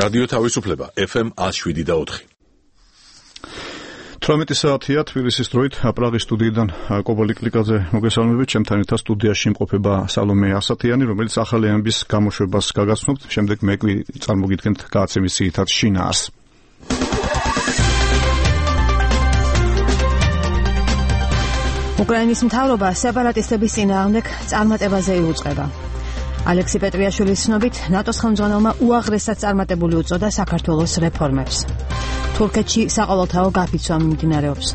რადიო თავისუფლება FM 107.4. 18 საათია თბილისის დროით პრაღის სტუდიიდან კობალი კლიკაძე მოგესალმებით. ჩემთან ერთად სტუდიაში იმყოფება სალომე ასათიანი, რომელიც ახალი ამბის გამოშვებას გაგაცნობთ. შემდეგ მე წარმოგიდგენთ გააცემის ძირითად შინაარს. უკრაინის მთავრობა სეპარატისტების წინააღმდეგ წარმატებაზე იუწყება. ალექსი პეტრიაშვილის ცნობით, ნატოს ხელმძღვანელმა უაღრესად წარმატებული უწოდა საქართველოს რეფორმებს. თურქეთში საყოველთაო გაფიცვა მიმდინარეობს.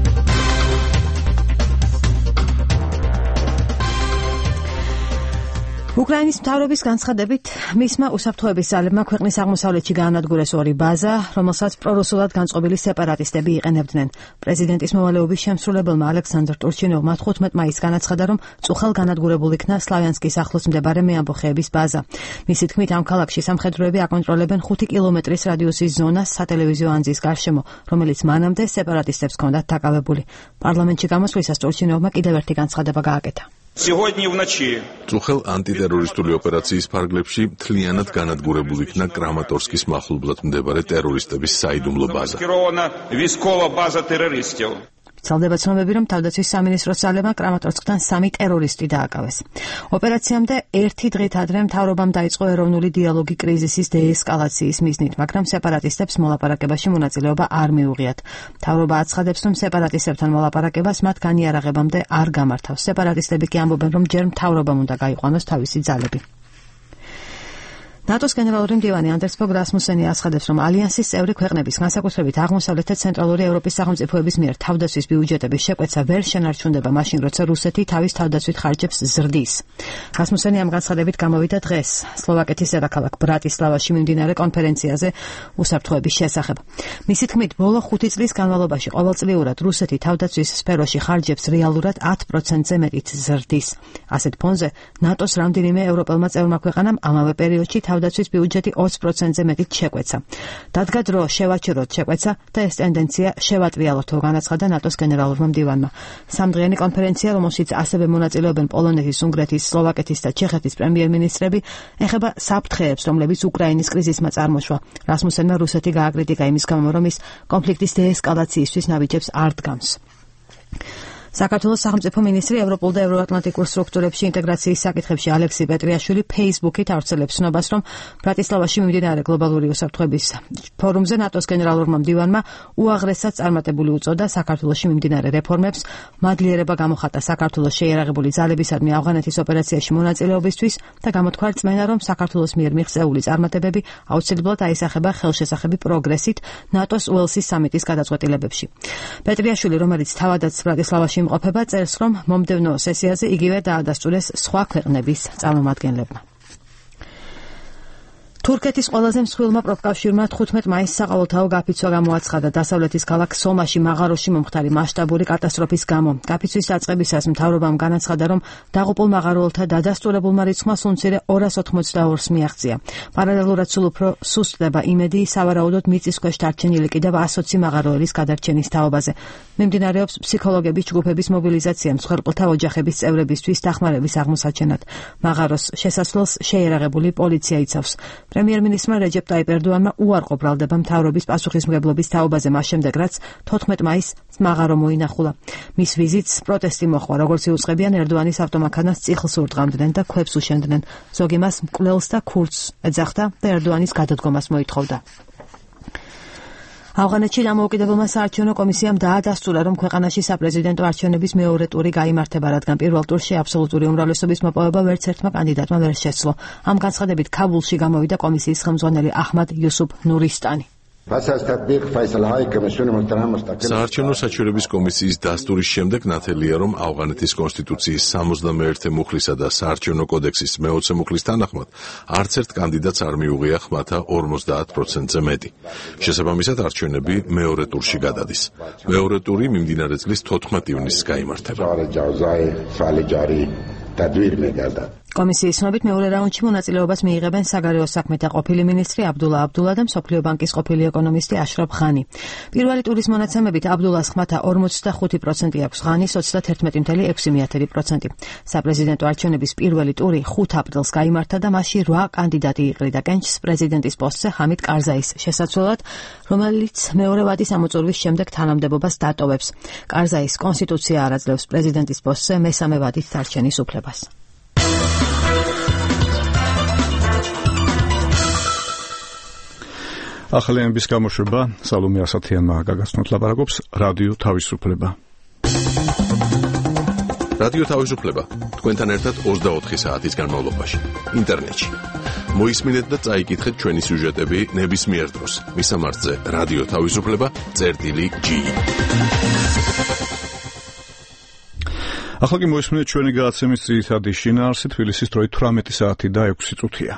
უკრაინის მთავრობის განცხადებით, მისმა უსაფრთხოების ძალებმა ქვეყნის აღმოსავლეთში გაანადგურეს ორი ბაზა, რომელსაც პრორუსულად განწყობილი სეპარატისტები იყენებდნენ. პრეზიდენტის მოვალეობის შემსრულებელმა ალექსანდრ ტურჩინოვმა 15 მაისს განაცხადა, რომ წუხელ განადგურებულ იქნა სლავიანსკის ახლოს მდებარე მეამბოხეების ბაზა. მისი თქმით, ამ ქალაქში სამხედროები აკონტროლებენ 5 კილომეტრის რადიუსის ზონას სატელევიზიო ანძის გარშემო, რომელიც მანამდე სეპარატისტებს ჰქონდათ დაკავებული. პარლამენტში გამოსვლისას ტურჩინოვმა კიდევ ერთი განცხადება გააკეთა. წუხელ ანტიტერორისტული ოპერაციის ფარგლებში მთლიანად განადგურებულ იქნა კრამატორსკის მახლობლად მდებარე ტერორისტების საიდუმლო ბაზა. ვრცელდება ცნობები, რომ თავდაცვის სამინისტროს ძალებმა კრამატორსკთან 3 ტერორისტი დააკავეს. ოპერაციამდე ერთი დღით ადრე მთავრობამ დაიწყო ეროვნული დიალოგი კრიზისის დეესკალაციის მიზნით, მაგრამ სეპარატისტებს მოლაპარაკებაში მონაწილეობა არ მიუღიათ. მთავრობა აცხადებს, რომ სეპარატისტებთან მოლაპარაკებას მათ განიარაღებამდე არ გამართავს. სეპარატისტები კი ამბობენ, რომ ჯერ მთავრობამ უნდა გაიყვანოს თავისი ძალები. ნატოს გენერალური მდივანი ანდერს ფოგ რასმუსენი აცხადებს, რომ ალიანსის წევრი ქვეყნების, განსაკუთრებით აღმოსავლეთ და ცენტრალური ევროპის სახელმწიფოების მიერ თავდაცვის ბიუჯეტების შეკვეცა ვერ შენარჩუნდება მაშინ, როცა რუსეთი თავის თავდაცვით ხარჯებს ზრდის. რასმუსენი ამ განცხადებით გამოვიდა დღეს სლოვაკეთის დედაქალაქ ბრატისლავაში მიმდინარე კონფერენციაზე უსაფრთხოების შესახებ. მისი თქმით, ბოლო 5 წლის განმავლობაში ყოველწლიურად რუსეთი თავდაცვის სფეროში ხარჯებს რეალურად 10%-ზე მეტით ზრდის. ასეთ ფონზე ნატოს რამდენიმე ევროპელმა წევრმა ქვეყანამ ამავე პერიოდში თავდაცვის ბიუჯეტი 20%-ზე მეტით შეკვეცა. დადგა დრო შევაჩეროთ შეკვეცა და ეს ტენდენცია შევატრიალოთ, განაცხადა ნატოს გენერალურმა მდივანმა. სამდღიანი კონფერენცია, რომელშიც ასევე მონაწილეობენ პოლონეთის, უნგრეთის, სლოვაკეთის და ჩეხეთის პრემიერ-მინისტრები, ეხება საფრთხეებს, რომლებიც უკრაინის კრიზისმა წარმოშვა. რასმუსენმა რუსეთი გააკრიტიკა იმის გამო, რომ ის კონფლიქტის დეესკალაციისთვის ნაბიჯებს არ დგამს. საქართველოს სახელმწიფო მინისტრი ევროპულ და ევროატლანტიკურ სტრუქტურებში ინტეგრაციის საკითხებში ალექსი პეტრიაშვილი ფეისბუქით ავრცელებს ცნობას, რომ ბრატისლავაში მიმდინარე გლობალური უსაფრთხოების ფორუმზე ნატოს გენერალურმა მდივანმა უაღრესად წარმატებული უწოდა საქართველოში მიმდინარე რეფორმებს, მადლიერება გამოხატა საქართველოს შეიარაღებული ძალებისადმი ავღანეთის ოპერაციაში მონაწილეობისთვის და გამოთქვა რწმენა, რომ საქართველოს მიერ მიღწეული წარმატებები აუცილებლად აისახება ხელშესახები პროგრესით ნატოს უელსის სამიტის გადაწყვეტილებებში. პეტრიაშვილი, რომელიც თავადაც ბრატისლავაში იმყოფება, წერს, რომ მომდევნო სესიაზე იგივე დაადასტურეს სხვა ქვეყნების წარმომადგენლებმა. თურქეთის ყველაზე მსხვილმა პროფკავშირმა 15 მაისს საყოველთაო გაფიცვა გამოაცხადა დასავლეთის ქალაქ სომაში მაღაროში მომხდარი მასშტაბური კატასტროფის გამო. გაფიცვის დაწყებისას მთავრობამ განაცხადა, რომ დაღუპულ მაღაროელთა დადასტურებულმა რიცხვმა სულ მცირე 282-ს მიაღწია. პარალელურად სულ უფრო სუსტდება იმედი სავარაუდოდ მიწისქვეშ დარჩენილი კიდევ 120 მაღაროელის გადარჩენის თაობაზე. მიმდინარეობს ფსიქოლოგების ჯგუფების მობილიზაცია მსხვერპლთა ოჯახების წევრებისთვის დახმარების აღმოსაჩენად. მაღაროს შესასვლელს შეიარაღებული პოლიცია იცავს. პრემიერ-მინისტრმა რეჯეპ ტაიპ ერდოანმა უარყო ბრალდება მთავრობის პასუხისმგებლობის თაობაზე მას შემდეგ, რაც 14 მაისს მაღარო მოინახულა. მის ვიზიტს პროტესტი მოჰყვა, როგორც იუწყებიან ერდოანის ავტომანქანას წიხლს ურტყამდნენ და ქვებს უშენდნენ. ზოგი მას მკვლელს და ქურდს ეძახდა და ერდოანის გადადგომას მოითხოვდა. ავღანეთში დამოუკიდებელმა საარჩევნო კომისიამ დაადასტურა, რომ ქვეყანაში საპრეზიდენტო არჩევნების მეორე ტური გაიმართება, რადგან პირველ ტურში აბსოლუტური უმრავლესობის მოპოვება ვერც ერთმა კანდიდატმა ვერ შესძლო. ამ განცხადებით ქაბულში გამოვიდა კომისიის ხელმძღვანელი აჰმად იუსუფ ნურისტანი. საარჩევნო საჩივრების კომისიის დასტურის შემდეგ ნათელია, რომ ავღანეთის კონსტიტუციის 61 მუხლისა და საარჩევნო კოდექსის მე-20 მუხლის თანახმად არც ერთ კანდიდატს არ მიუღია ხმათა 50%-ზე მეტი. შესაბამისად არჩევნები მეორე ტურში გადადის. მეორე ტური მიმდინარე წლის 14 ივნისს გაიმართება. კომისიის ცნობით მეორე რაუნდში მონაწილეობას მიიღებენ საგარეო საქმეთა ყოფილი მინისტრი აბდულა აბდულა და მსოფლიო ბანკის ყოფილი ეკონომისტი აშრაფ ღანი. პირველი ტურის მონაცემებით აბდულას ხმათა 45% აქვს, ღანის 31.6%. საპრეზიდენტო არჩევნების პირველი ტური 5 აპრილს გაიმართა და მასში 8 კანდიდატი იყრიდა კენჭს პრეზიდენტის პოსტზე ჰამიდ კარზაის შესაცვლელად, რომელიც მეორე ვადის ამოწურვის შემდეგ თანამდებობას დატოვებს. კარზაის კონსტიტუცია არ აძლევს პრეზიდენტის პოსტზე მესამე ვადით დარჩენის უფლებას. ახალი ამბის გამოშვება სალომე ასათიანმა გაგაცნოთ, ლაპარაკობს რადიო თავისუფლება. რადიო თავისუფლება თქვენთან ერთად 24 საათის განმავლობაში ინტერნეტში. მოისმინეთ და წაიკითხეთ ჩვენი სიუჟეტები ნებისმიერ დროს. მისამართზე რადიო თავისუფლება.gi. ახლა კი მოისმინეთ ჩვენი გადაცემის ძირითადი შინაარსი. თბილისის დროით 18 საათი და 6 წუთია.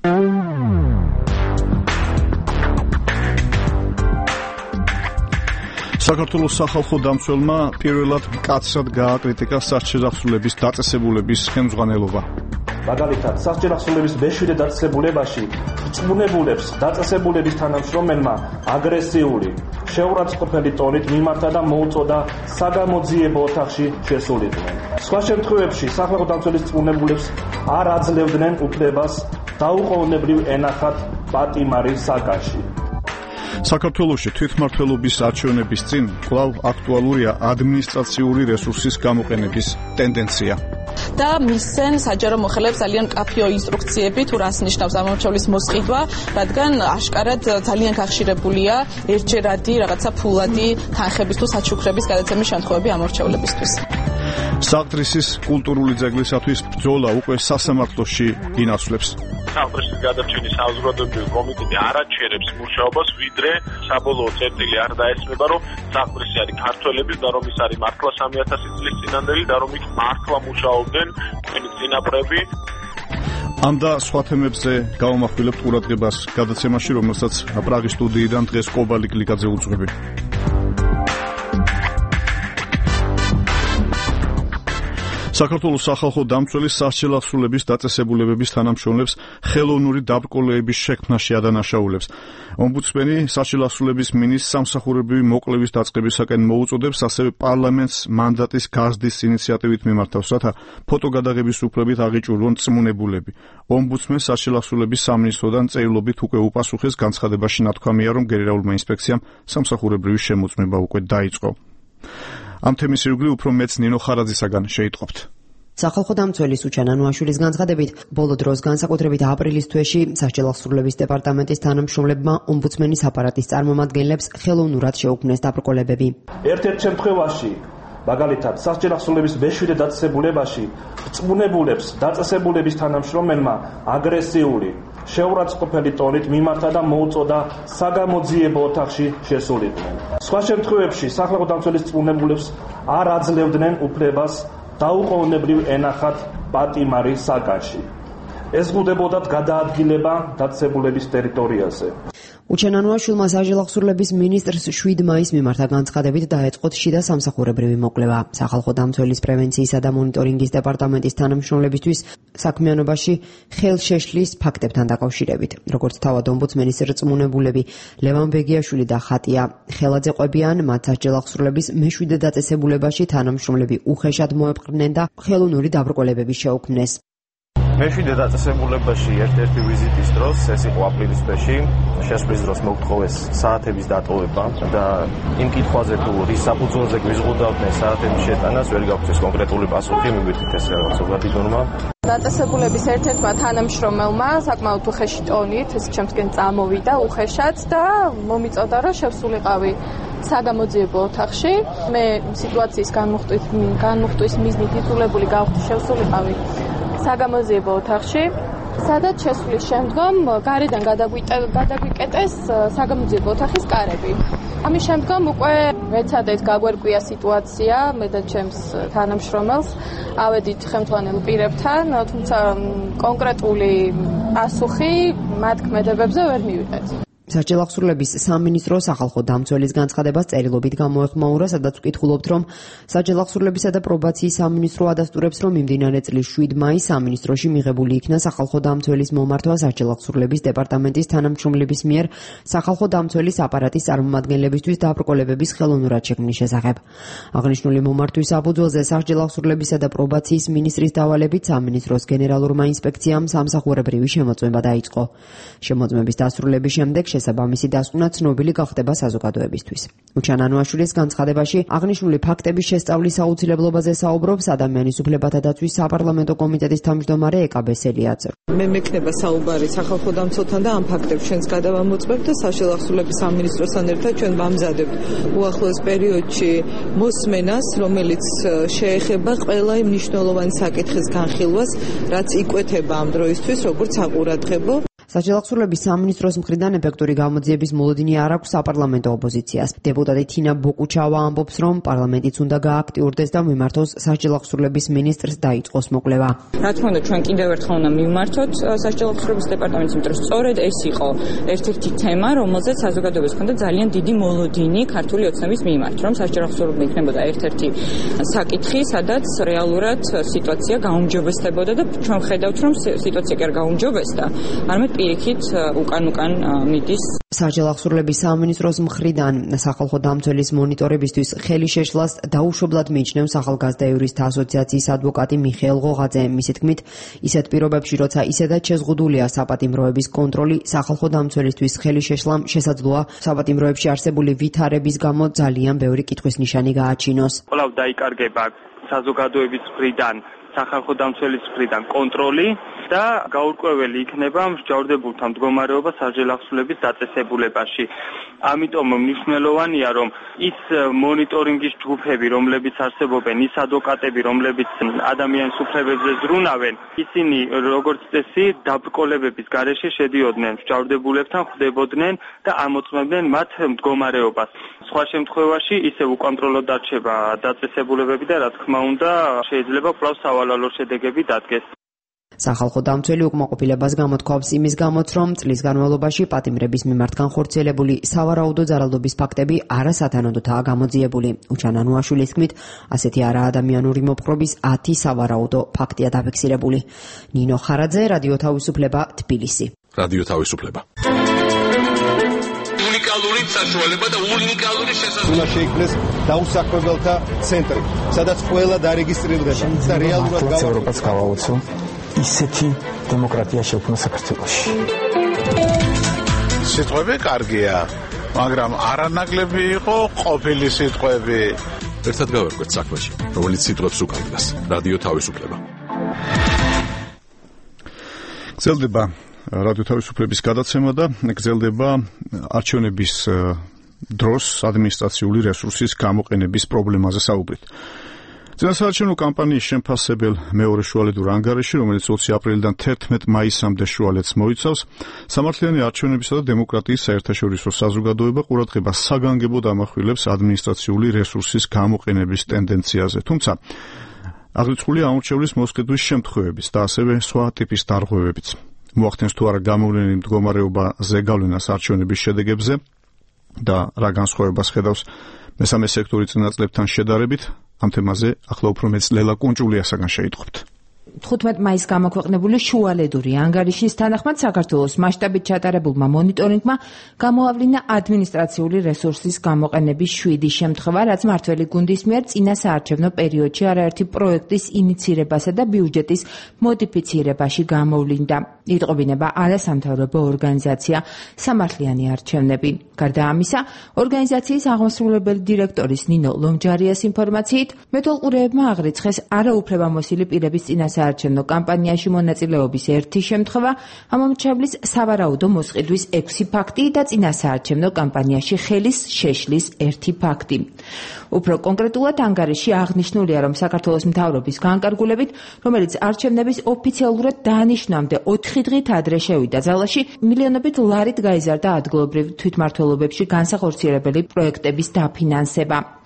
საქართველოს სახალხო დამცველმა პირველად მკაცრად გააკრიტიკა სასჯელახსრულების დაწესებულების ხელმძღვანელობა. მაგალითად, სასჯელახსრულების მეშვიდე დაწესებულებაში რწმუნებულებს დაწესებულების თანამშრომელმა აგრესიული, შეურაცხყოფელი ტონით მიმართა და მოუწოდა საგამოძიებო ოთახში შესულიყვნენ. სხვა შემთხვევებში სახალხო დამცველის რწმუნებულებს არ აძლევდნენ უფლებას დაუყოვნებლივ ენახათ პატიმარი საკანში. საქართველოში თვითმმართველობის არჩევნების წინ კვლავ აქტუალურია ადმინისტრაციული რესურსის გამოყენების ტენდენცია. და მისცენ საჯარო მოხელეებს ძალიან მკაფიო ინსტრუქციები თუ რას ნიშნავს ამორჩევლის მოსყიდვა, რადგან აშკარად ძალიან გახშირებულია ერთჯერადი რაღაცა ფულადი თანხების თუ საჩუქრების გადაცემის შემთხვევები ამორჩევლებისთვის. საყდრისის კულტურული ძეგლისათვის ბრძოლა უკვე სასამართლოში ინაცვლებს. საყდრისის გადარჩენის საზოგადოებრივი კომიტეტი არ აჩერებს მუშაობას, ვიდრე საბოლოო წერტილი არ დაესმება, რომ საყდრისი არის ქართველების და რომ ის არის მართლა 3000 წლის წინანდელი და რომ იქ მართლა მუშაობდნენ თქვენი წინაპრები. ამ და სხვა თემებზე გავამახვილებთ ყურადღებას გადაცემაში, რომელსაც პრაღის სტუდიიდან დღეს კობალი კლიკაძე უძღვები. საქართველოს სახალხო დამცველის სასჯელახსრულების დაწესებულებების თანამშრომლებს ხელოვნური დაბრკოლების შექმნაში ადანაშაულებს. ომბუდსმენი სასჯელახსრულების მინისტრს სამსახურებრივი მოკვლევის დაწყებისაკენ მოუწოდებს, ასევე პარლამენტს მანდატის გაზრდის ინიციატივით მიმართავს, რათა ფოტოგადაღების უფლებით აღიჭურვონ წმუნებულები. ომბუდსმენს სასჯელახსრულების სამინისტროდან წერილობით უკვე უპასუხეს, განცხადებაში ნათქვამია, რომ გენერალურმა ინსპექციამ სამსახურებრივი შემოწმება უკვე დაიწყო. ამ თემის ირგვლივ უფრო მეც ნინო ხარაძისაგან შეიტყობთ. სახალხო დამცველის უჩან ანუაშვილის განცხადებით, ბოლო დროს განსაკუთრებით აპრილის თვეში სასჯელახსრულების დეპარტამენტის თანამშრომლებმა ომბუდსმენის აპარატის წარმომადგენლებს ხელოვნურად შეუქმნეს დაბრკოლებები. ერთ-ერთ შემთხვევაში, მაგალითად, სასჯელახსრულების მეშვიდე დაწესებულებაში რწმუნებულებს დაწესებულების თანამშრომელმა აგრესიული, შეურაცხყოფელი ტონით მიმართა და მოუწოდა საგამოძიებო ოთახში შესულიყვნენ. სხვა შემთხვევებში სახალხო დამცველის რწმუნებულებს არ აძლევდნენ უფლებას დაუყოვნებლივ ენახათ პატიმარი საკანში. ეს გუნდებოდათ გადაადგილება დაწესებულების ტერიტორიაზე. უჩან ანუაშვილმა სასჯელახსრულების მინისტრს 7 მაისს მიმართა განცხადებით დაეწყოთ შიდა სამსახურებრივი მოკვლევა. სახალხო დამცველის პრევენციისა და მონიტორინგის დეპარტამენტის თანამშრომლებისთვის საქმიანობაში ხელშეშლის ფაქტებთან დაკავშირებით. როგორც თავად ომბუდსმენის რწმუნებულები ლევან ბეგიაშვილი და ხატია ხელაძე ყვებიან, მათ სასჯელახსრულების მეშვიდე დაწესებულებაში თანამშრომლები უხეშად მოეპყრნენ და ხელოვნური დაბრკოლებები შეუქმნეს. მეშვიდე დაწესებულებაში ერთ-ერთი ვიზიტის დროს, ეს იყო აპრილის თვეში, შესვლის დროს მოგთხოვეს საათების დატოვება და იმ კითხვაზე თუ რის საფუძველზე გვიზღუდავდნენ საათების შეტანას, ვერ გაგვწეს კონკრეტული პასუხი, მიგვიწით ეს რაღაც ზოგადი ნორმა. დაწესებულების ერთ-ერთმა თანამშრომელმა საკმაოდ უხეში ტონით ეს ჩემსკენ წამოვიდა უხეშად და მომიწოდა, რომ შევსულიყავი საგამოძიებო ოთახში. მე სიტუაციის განმუხტვის მიზნით ითულებული გავხდი შევსულიყავი საგამოძიებო ოთახში, სადაც შესვლის შემდგომ გარედან გადაგვიკეტეს საგამოძიებო ოთახის კარები. ამის შემდგომ უკვე მეცადეთ გაგვერკვია სიტუაცია, მე და ჩემს თანამშრომელს ავედით ხელმძღვანელ პირებთან, თუმცა კონკრეტული პასუხი მათ ქმედებებზე ვერ მივიღეთ. საჯელახსრულების სამინისტრო სახალხო დამცველის განცხადებას წერილობით გამოეხმაურა, სადაც ვკითხულობთ, რომ საჯელახსრულებისა და პრობაციის სამინისტრო ადასტურებს, რომ მიმდინარე წლის 7 მაისს სამინისტროში მიღებული იქნა სახალხო დამცველის მომართვა საჯელახსრულების დეპარტამენტის თანამშრომლების მიერ სახალხო დამცველის აპარატის წარმომადგენლებისთვის დაბრკოლებების ხელოვნურად შექმნის შესახებ. აღნიშნული მომართვის საფუძველზე საჯელახსრულებისა და პრობაციის მინისტრის დავალებით სამინისტროს გენერალურმა ინსპექციამ სამსახურებრივი შემოწმება დაიწყო. შემოწმების დასრულების შემდეგ შესაბამისი დასკვნა ცნობილი გახდება საზოგადოებისთვის. უჩან ანუაშვილის განცხადებაში აღნიშნული ფაქტების შესწავლის აუცილებლობაზე საუბრობს ადამიანის უფლებათა დაცვის საპარლამენტო კომიტეტის თავმჯდომარე ეკა ბესელიაძე. მე მექნება საუბარი სახალხო დამცველთან და ამ ფაქტებს ჩვენს გადავამოწმებთ და საჯელახსრულების სამინისტროსთან ერთად ჩვენ ვამზადებთ უახლოეს პერიოდში მოსმენას, რომელიც შეეხება ყველა იმ მნიშვნელოვანი საკითხის განხილვას, რაც იკვეთება ამ დროისთვის, როგორც საყურადღებო. საჯელახსრულების სამინისტროს მხრიდან ეფექტური გამოძიების მოლოდინი არ აქვს საპარლამენტო ოპოზიციას. დეპუტატი თინა ბოკუჩავა ამბობს, რომ პარლამენტიც უნდა გააქტიურდეს და მიმართოს საჯელახსრულების მინისტრს დაიწყოს მოკვლევა. რა თქმა უნდა, ჩვენ კიდევ ერთხელ უნდა მივმართოთ საჯელახსრულების დეპარტამენტს, იმიტომ რომ სწორედ ეს იყო ერთ-ერთი თემა, რომელზეც საზოგადოებას ჰქონდა ძალიან დიდი მოლოდინი ქართული ოცნების მიმართ, რომ საჯელახსრულები იქნებოდა ერთ-ერთი საკითხი, სადაც რეალურად სიტუაცია გაუმჯობესდებოდა და ჩვენ ხედავთ, რომ სიტუაცია კი არ გაუმჯობესდა, არამედ პირიქით უკან მიდის. საჯელახსრულების სამინისტროს მხრიდან სახალხო დამცველის მონიტორებისთვის ხელი შეშლას დაუშვებლად მიიჩნევს ახალგაზრდა იურისტთა ასოციაციის ადვოკატი მიხეილ ღოღაძე. მისი თქმით, ისეთ პირობებში, როცა ისედაც შეზღუდულია საპატიმროების კონტროლი, სახალხო დამცველისთვის ხელი შეშლამ შესაძლოა საპატიმროებში არსებული ვითარების გამო ძალიან ბევრი კითხვის ნიშანი გააჩინოს. კვლავ დაიკარგება საზოგადოების მხრიდან, სახალხო დამცველის მხრიდან კონტროლი და გაურკვეველი იქნება მსჯავრდებულთა მდგომარეობა საჯელახსრულების დაწესებულებაში. ამიტომ მნიშვნელოვანია, რომ ის მონიტორინგის ჯგუფები, რომლებიც არსებობენ, ის ადვოკატები, რომლებიც ადამიანის უფლებებზე ზრუნავენ, ისინი როგორც წესი დაბრკოლებების გარეშე შედიოდნენ, მსჯავრდებულებთან ხვდებოდნენ და ამოწმებდნენ მათ მდგომარეობას. სხვა შემთხვევაში ისევ უკონტროლოდ დარჩება დაწესებულებები და რა თქმა უნდა შეიძლება კვლავ სავალალო შედეგები დადგეს. სახალხო დამცველი უკმაყოფილებას გამოთქვამს იმის გამოც, რომ წლის განმავლობაში პატიმრების მიმართ განხორციელებული სავარაუდო ძალადობის ფაქტები არასათანადოდაა გამოძიებული. უჩან ანუაშვილის თქმით, ასეთი არაადამიანური მოპყრობის 10 სავარაუდო ფაქტია დაფიქსირებული. ნინო ხარაძე, რადიო თავისუფლება, თბილისი. რადიო თავისუფლება. უნიკალური საშუალება და უნიკალური შესაძლებლობა. უნდა შეიქმნეს დაუსაქმებელთა ცენტრი, სადაც ყველა დარეგისტრირდება და რეალურად ევროპას გავაოცო. ისეთი დემოკრატია შექმნა საქართველოში. სიტყვები კარგია, მაგრამ არანაკლები იყო ყოფილი სიტყვები. ერთად გავერკვეთ საქმეში, რომელიც სიტყვებს უკანდას. რადიო თავისუფლება. გრძელდება რადიო თავისუფლების გადაცემა და გრძელდება არჩევნების დროს ადმინისტრაციული რესურსის გამოყენების პრობლემაზე საუბრით. წინასაარჩევნო კამპანიის შემფასებელ მეორე შუალედურ ანგარიში, რომელიც 20 აპრილიდან 11 მაისამდე შუალედს მოიცავს, სამართლიანი არჩევნებისა და დემოკრატიის საერთაშორისო საზოგადოება ყურადღებას საგანგებოდ ამახვილებს ადმინისტრაციული რესურსის გამოყენების ტენდენციაზე. თუმცა აღრიცხულია ამორჩევლის მოსყიდვის შემთხვევების და ასევე სხვა ტიპის დარღვევებიც. მოახდენს თუ არა გამოვლენილი მდგომარეობა ზეგავლენას არჩევნების შედეგებზე და რა განსხვავებას ხედავს მესამე სექტორის წინაწლებთან შედარებით, ამ თემაზე ახლა უფრო მეც ლელა კუნჭულიასაგან შეიტყვით. 15 მაისს გამოქვეყნებული შუალედური ანგარიშის თანახმად საქართველოს მასშტაბით ჩატარებულმა მონიტორინგმა გამოავლინა ადმინისტრაციული რესურსის გამოყენების 7 შემთხვევა, რაც მმართველი გუნდის მიერ წინა საარჩევნო პერიოდში არაერთი პროექტის ინიცირებასა და ბიუჯეტის მოდიფიცირებაში გამოვლინდა. იტყობინება არასამთავრობო ორგანიზაცია სამართლიანი არჩევნები. გარდა ამისა, ორგანიზაციის აღმასრულებელი დირექტორის ნინო ლომჯარიას ინფორმაციით, მეთვალყურეებმა აღრიცხეს არაუფლებამოსილი პირების წინა საარჩევნო კამპანიაში მონაწილეობის 1 შემთხვევა, ამომრჩევლის სავარაუდო მოსყიდვის 6 ფაქტი და წინა საარჩევნო კამპანიაში ხელის შეშლის 1 ფაქტი. უფრო კონკრეტულად ანგარიში აღნიშნულია, რომ საქართველოს მთავრობის განკარგულებით, რომელიც არჩევნების ოფიციალურად დაანიშნამდე 4 დღით ადრე შევიდა ძალაში, მილიონობით ლარით გაიზარდა ადგილობრივ თვითმმართველობებში განსახორციელებელი პროექტების დაფინანსება.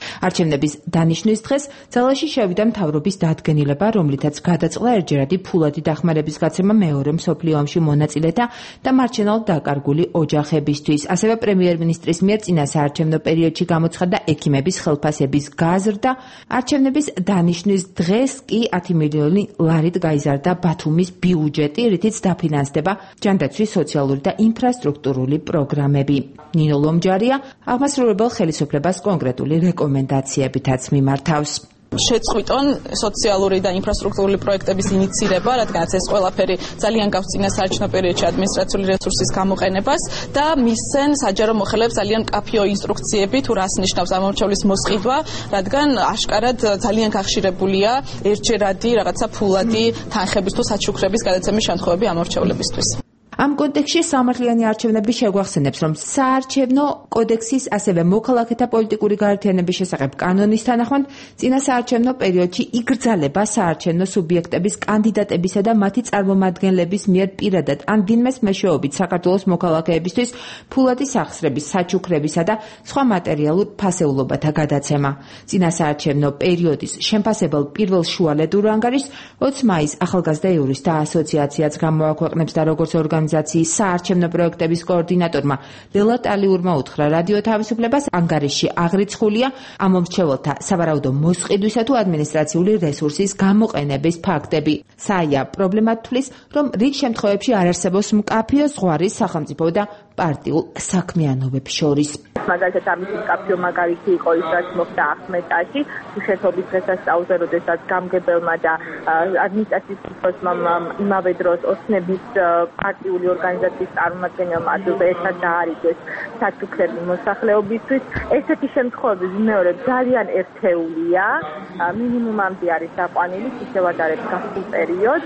არჩევნების დანიშნვის დღეს ძალაში შევიდა მთავრობის დადგენილება, რომლითაც გადაწყდა ერთჯერადი ფულადი დახმარების გაცემა მეორე მსოფლიო ომში მონაწილეთა და მარჩენალ დაკარგული ოჯახებისთვის. ასევე პრემიერ-მინისტრის მიერ წინა საარჩევნო პერიოდში გამოცხადდა ექიმების ხელფასების გაზრდა. არჩევნების დანიშნვის დღეს კი 10 მილიონი ლარით გაიზარდა ბათუმის ბიუჯეტი, რითიც დაფინანსდება ჯანდაცვის სოციალური და ინფრასტრუქტურული პროგრამები. ნინო ლომჯარია აღმასრულებელ ხელისუფლებას კონკრეტული რეკომენდაციებითაც მიმართავს. შეწყვიტონ სოციალური და ინფრასტრუქტურული პროექტების ინიცირება, რადგანაც ეს ყველაფერი ძალიან გავს წინა საარჩევნო პერიოდში ადმინისტრაციული რესურსის გამოყენებას და მისცენ საჯარო მოხელეებს ძალიან მკაფიო ინსტრუქციები თუ რას ნიშნავს ამომრჩევლის მოსყიდვა, რადგან აშკარად ძალიან გახშირებულია ერთჯერადი რაღაცა ფულადი თანხების თუ საჩუქრების გადაცემის შემთხვევები ამომრჩევლებისთვის. ამ კონტექსტში სამართლიანი არჩევნები შეგვახსენებს, რომ საარჩევნო კოდექსის ასევე მოქალაქეთა პოლიტიკური გაერთიანების შესახებ კანონის თანახმად წინა საარჩევნო პერიოდში იგრძალება საარჩევნო სუბიექტების კანდიდატებისა და მათი წარმომადგენლების მიერ პირადად ან ვინმეს მეშვეობით საქართველოს მოქალაქეებისთვის ფულადი სახსრების, საჩუქრებისა და სხვა მატერიალურ ფასეულობათა გადაცემა. წინა საარჩევნო პერიოდის შემფასებელ პირველ შუალედურ ანგარიშს 20 მაისს ახალგაზრდა იურისტთა ასოციაციაც გამოაქვეყნებს და როგორც ორგანიზაციის საარჩევნო პროექტების კოორდინატორმა ლელა ტალიურმა უთხრა რადიო თავისუფლებას, ანგარიშში აღრიცხულია ამომრჩეველთა სავარაუდო მოსყიდვისა თუ ადმინისტრაციული რესურსის გამოყენების ფაქტები. საია პრობლემად თვლის, რომ რიგ შემთხვევებში არ არსებობს მკაფიო ზღვარი სახელმწიფო და პარტიულ საქმიანობებს შორის. მაგალითად ამის მკაფიო მაგალითი იყო ის, რაც მოხდა ახმეტაში, უშეშობის დღესასწაულზე, როდესაც გამგებელმა და ადმინისტრაციის უფროსმა იმავე დროს ოცნების პარტიული ორგანიზაციის წარმომადგენელმა ადვილად ერთად დაარიგეს საჩუქრები მოსახლეობისთვის. ესეთი შემთხვევები მეორე ძალიან ერთეულია, მინიმუმამდე არის დაყვანილი, ისევ ადარებს გასულ პერიოდს.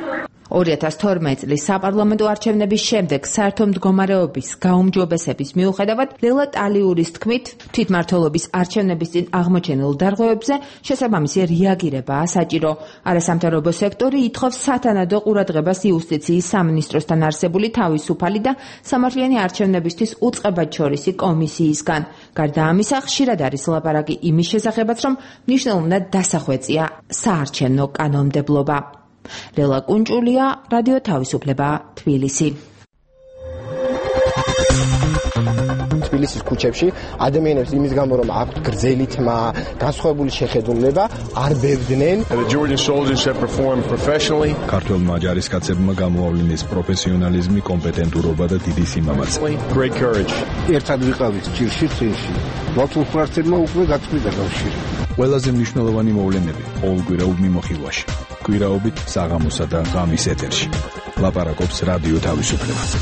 2012 წლის საპარლამენტო არჩევნების შემდეგ საერთო მდგომარეობის გაუმჯობესების მიუხედავად ლელა ტალიურის თქმით, თვითმმართველობის არჩევნების წინ აღმოჩენილ დარღვევებზე შესაბამისი რეაგირებაა საჭირო. არასამთავრობო სექტორი ითხოვს სათანადო ყურადღებას იუსტიციის სამინისტროსთან არსებული თავისუფალი და სამართლიანი არჩევნებისთვის უწყებადშორისი კომისიისგან. გარდა ამისა, ხშირად არის ლაპარაკი იმის შესახებაც, რომ მნიშვნელოვნად დასახვეწია საარჩევნო კანონმდებლობა. ლელა კუნჭულია, რადიო თავისუფლება, თბილისი. თბილისის ქუჩებში ადამიანებს იმის გამო, რომ აქვთ გრძელი თმა, განსხვავებული შეხედულება, არ ბევდნენ. ქართველმა ჯარისკაცებმა გამოავლინეს პროფესიონალიზმი, კომპეტენტურობა და დიდი სიმამაცე. ერთად ვიყავით ჭირში წინში. მართლმსვართებმა უკვე გაწყვიტა კავშირი. ყველაზე მნიშვნელოვანი მოვლენები ყოველკვირეულ მიმოხილვაში. კვირაობით საღამოსა და ღამის ეთერში. ლაპარაკობს რადიო თავისუფლება.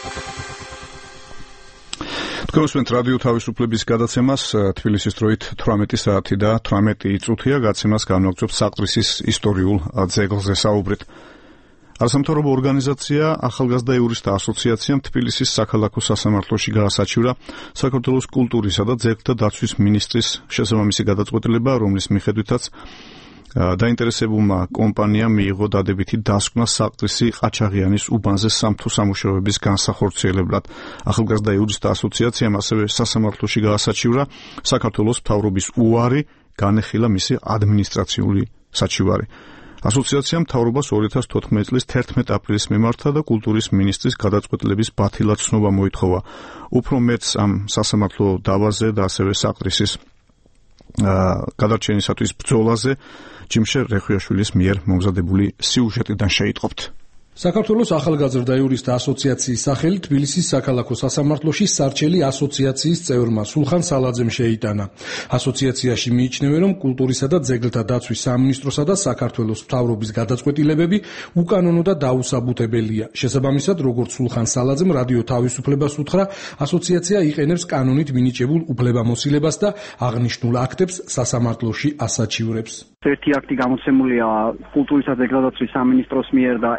თქვენ რადიო თავისუფლების გადაცემას თბილისის დროით 18 საათი და 18 წუთია. გაცემას განვაგრძობთ საყდრისის ისტორიულ ძეგლზე საუბრით. არასამთავრობო ორგანიზაცია ახალგაზრდა იურისტთა ასოციაციამ თბილისის საქალაქო სასამართლოში გაასაჩივრა საქართველოს კულტურისა და ძეგლთა დაცვის მინისტრის შესაბამისი გადაწყვეტილება, რომლის მიხედვითაც დაინტერესებულმა კომპანიამ მიიღო დადებითი დასკვნა საყდრისი ყაჩაღიანის უბანზე სამთო სამუშაოების განსახორციელებლად. ახალგაზრდა იურისტთა ასოციაციამ ასევე სასამართლოში გაასაჩივრა საქართველოს მთავრობის უარი, განეხილა მისი ადმინისტრაციული საჩივარი. ასოციაციამ მთავრობას 2014 წლის 11 აპრილის მიმართა და კულტურის მინისტრის გადაწყვეტილების ბათილად ცნობა მოითხოვა. უფრო მეტს ამ სასამართლო დავაზე და ასევე საყდრისის გადარჩენისათვის ბრძოლაზე ჯიმშე რეხვიაშვილის მიერ მომზადებული სიუჟეტიდან შეიტყობთ. საქართველოს ახალგაზრდა იურისტთა ასოციაციის სახელით თბილისის საქალაქო სასამართლოში სარჩელი ასოციაციის წევრმა სულხან სალაძემ შეიტანა. ასოციაციაში მიიჩნევენ, რომ კულტურისა და ძეგლთა დაცვის სამინისტროსა და საქართველოს მთავრობის გადაწყვეტილებები უკანონო და დაუსაბუთებელია. შესაბამისად, როგორც სულხან სალაძემ რადიო თავისუფლებას უთხრა, ასოციაცია იყენებს კანონით მინიჭებულ უფლებამოსილებას და აღნიშნულ აქტებს სასამართლოში ასაჩივრებს. ერთი აქტი გამოცემულია კულტურისა და ძეგლთა დაცვის სამინისტროს მიერ და არ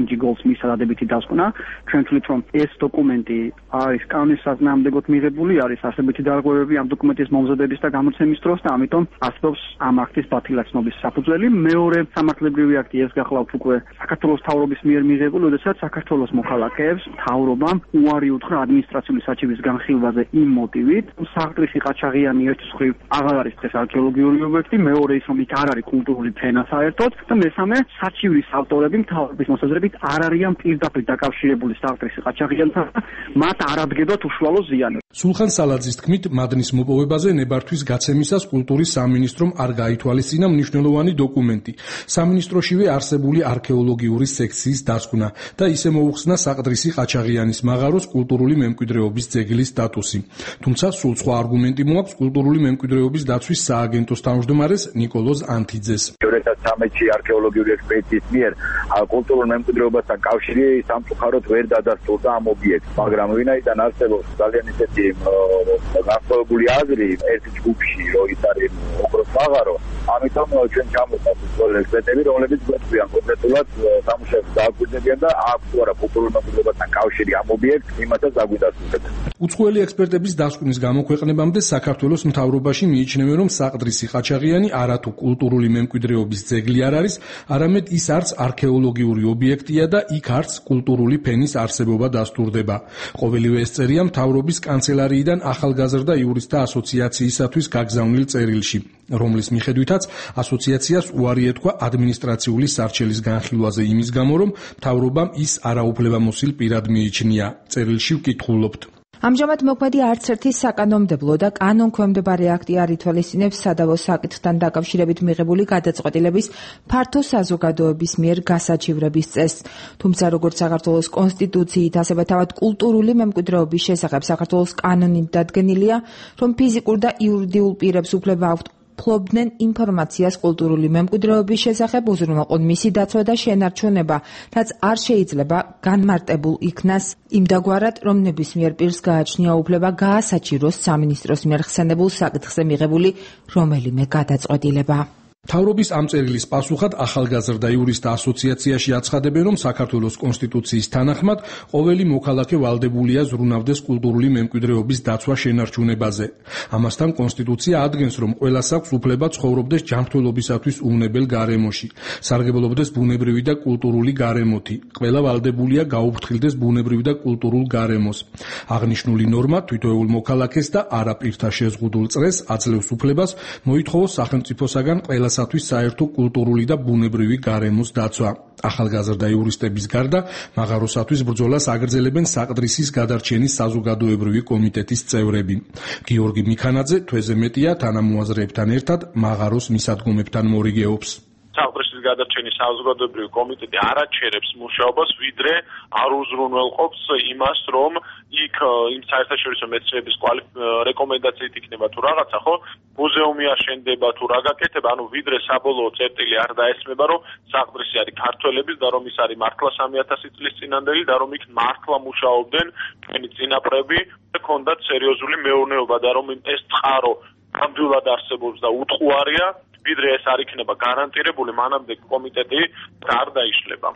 challenge goals მისცა დადებითი დასკვნა. ჩვენ ვთვლით, რომ ეს დოკუმენტი არის კანონის საზნაამდეგოდ მიღებული, არის არსებითი დარღვევები ამ დოკუმენტის მომზადების და გამოცემის დროს და ამიტომ არსებობს ამ აქტის ბათილაცნობის საფუძველი. მეორე სამართლებრივი აქტი ეს გახლავთ უკვე საქართველოს მთავრობის მიერ მიღებული, როდესაც საქართველოს მოქალაქეებს მთავრობამ უარი უთხრა ადმინისტრაციული საჩივის განხილვაზე იმ მოტივით, რომ საღდრისი ყაჩაღიანი ერთის მხრივ აღარ არის დღეს არქეოლოგიური ობიექტი, მეორე ის რომ იქ არ არის კულტურული ფენა საერთოდ და მესამე საჩივრის ავტორები მთავრობის მოსაზრებით არ არიან პირდაპირ დაკავშირებული საღდრისი ყაჩაღიანთან და მათ არ ადგენდათ უშუალო ზიანები. სულხან სალაძის თქმით, მადნის მოპოვებაზე ნებართვის გაცემისას კულტურის სამინისტრომ არ გაითვალისწინა მნიშვნელოვანი დოკუმენტი. სამინისტროშივე არსებული არქეოლოგიური სექციის დასკვნა და ისე მოუხსნა საყდრისი ყაჩაღიანის მაღაროს კულტურული მემკვიდრეობის ძეგლის სტატუსი. თუმცა სულ სხვა არგუმენტი მოაქვს კულტურული მემკვიდრეობის დაცვის სააგენტოს თავმჯდომარეს ნიკოლოზ ანთიძეს. 2013-ში არქეოლოგიური ექსპედიციის მიერ კულტურულ მემკვიდრეობასთან კავშირი სამწუხაროდ ვერ დადასტურდა ამ ობიექტს, მაგრამ ვინაიდან არსებობს ძალიან ისეთი განსხვავებული აზრი ერთ ჯგუფში, რომ ის არის ოქროს მაღარო, ამიტომ ჩვენ ჩამოვყავთ բոլ ექსპერტები, რომლებიც გვეტყვიან კონკრეტულად სამუშაოებს დააკვირდებიან და აქვს თუ არა კულტურულ მემკვიდრეობასთან კავშირი ამ ობიექტს, იმასაც დაგვიდასტურებთ. უცხოელი ექსპერტების დასკვნის გამოქვეყნებამდე საქართველოს მთავრობაში მიიჩნევენ, რომ საყდრისი ყაჩაღიანი არათუ კულტურული მემკვიდრეობის ძეგლი არ არის, არამედ ის არც არქეოლოგიური ობიექტია და იქ არც კულტურული ფენის არსებობა დასტურდება. ყოველივე ეს წერია მთავრობის კანცელარიიდან ახალგაზრდა იურისტთა ასოციაციისათვის გაგზავნილ წერილში, რომლის მიხედვითაც ასოციაციას უარი ეთქვა ადმინისტრაციული სარჩელის განხილვაზე იმის გამო, რომ მთავრობამ ის არაუფლებამოსილ პირად მიიჩნია. წერილში ვკითხულობთ. ამჟამად მოქმედი არც ერთი საკანონმდებლო და კანონქვემდებარე აქტი არ ითვალისწინებს სადავო საკითხთან დაკავშირებით მიღებული გადაწყვეტილების ფართო საზოგადოების მიერ გასაჩივრების წესს. თუმცა როგორც საქართველოს კონსტიტუციით, ასევე თავად კულტურული მემკვიდრეობის შესახებ საქართველოს კანონით დადგენილია, რომ ფიზიკურ და იურიდიულ პირებს უფლება აქვთ ფლობდნენ ინფორმაციას კულტურული მემკვიდრეობის შესახებ, უზრუნველყონ მისი დაცვა და შენარჩუნება, რაც არ შეიძლება განმარტებულ იქნას იმდაგვარად, რომ ნებისმიერ პირს გააჩნია უფლება გაასაჩიროს სამინისტროს მიერ ხსენებულ საკითხზე მიღებული რომელიმე გადაწყვეტილება. მთავრობის ამ წერილის პასუხად ახალგაზრდა იურისტთა ასოციაციაში აცხადებენ, რომ საქართველოს კონსტიტუციის თანახმად ყოველი მოქალაქე ვალდებულია ზრუნავდეს კულტურული მემკვიდრეობის დაცვა შენარჩუნებაზე. ამასთან კონსტიტუცია ადგენს, რომ ყველას აქვს უფლება ცხოვრობდეს ჯანმრთელობისათვის უვნებელ გარემოში, სარგებლობდეს ბუნებრივი და კულტურული გარემოთი. ყველა ვალდებულია გაუფრთხილდეს ბუნებრივ და კულტურულ გარემოს. აღნიშნული ნორმა თვითოეულ მოქალაქეს და არა პირთა შეზღუდულ წრეს აძლევს უფლებას მოითხოვოს სახელმწიფოსაგან ყველა საერთო კულტურული და ბუნებრივი გარემოს დაცვა. ახალგაზრდა იურისტების გარდა მაღაროსათვის ბრძოლას აგრძელებენ საყდრისის გადარჩენის საზოგადოებრივი კომიტეტის წევრები. გიორგი მიქანაძე თვეზე მეტია თანამოაზრეებთან ერთად მაღაროს მისადგომებთან მორიგეობს. საყდრისის გადარჩენის საზოგადოებრივი კომიტეტი არ აჩერებს მუშაობას, ვიდრე არ უზრუნველყოფს იმას, რომ იქ იმ საერთაშორისო მეცნიერების რეკომენდაციით იქნება თუ რაღაცა, ხო? მუზეუმი აშენდება თუ რა გაკეთება, ანუ ვიდრე საბოლოო წერტილი არ დაესმება, რომ საყდრისი არის ქართველების და რომ ის არის მართლა 3000 წლის წინანდელი და რომ იქ მართლა მუშაობდნენ ჩვენი წინაპრები და ჰქონდათ სერიოზული მეურნეობა და რომ ეს წყარო ნამდვილად არსებობს და უტყუარია, ვიდრე ეს არ იქნება გარანტირებული, მანამდე კომიტეტი არ დაიშლება.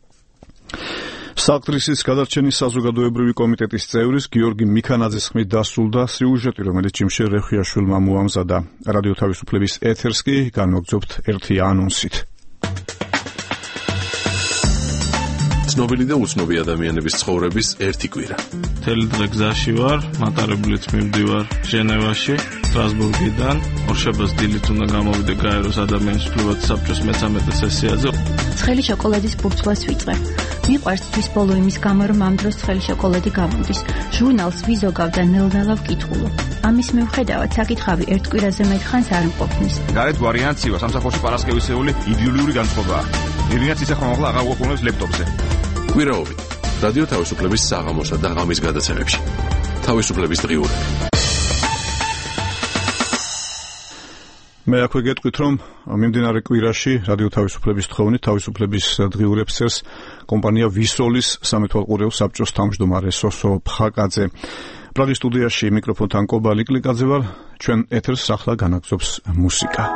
საყდრისის გადარჩენის საზოგადოებრივი კომიტეტის წევრის გიორგი მიქანაძის ხმით დასრულდა სიუჟეტი, რომელიც ჯიმშე რეხვიაშვილმა მოამზადა. რადიო თავისუფლების ეთერს კი განვაგრძობთ ერთი ანონსით. ცნობილი და უცნობი ადამიანების ცხოვრების ერთი კვირა. მთელი დღე გზაში ვარ, მატარებლით მივდივარ ჟენევაში, სტრასბურგიდან, ორშაბათს დილით უნდა გამოვიდე გაეროს ადამიანის უფლებათა საბჭოს მე-13 სესიაზე. ცხელი შოკოლადის ბურცლას ვიწყებ. მიყვარს თვის ბოლო იმის გამო, რომ ამ დროს ცხელი შოკოლადი გამოდის. ჟურნალს ვიზოგავ და ნელ-ნელა ვკითხულობ. ამის მიუხედავად საკითხავი ერთ კვირაზე მეტხანს არ მყოფნის. გარეთ ვარიანციო სამსახურში პარასკევისეული იდეოლოგიური განწყობაა. ირინაც ისე ხომაღლა აღარ უყურებს ლეპტოპზე. კვირაობით რადიო თავისუფლების საღამოსა და ღამის გადაცემებში. თავისუფლების დღიურები. მე აქვე გეტყვით, რომ მიმდინარე კვირაში რადიო თავისუფლების თხოვნით თავისუფლების დღიურებს წერს კომპანია ვისოლის სამეთვალყურეო საბჭოს თავმჯდომარე სოსო ფხაკაძე. პრაღის სტუდიაში მიკროფონთან კობა ლიკლიკაძე ვარ. ჩვენ ეთერს ახლა განაგზობს მუსიკა.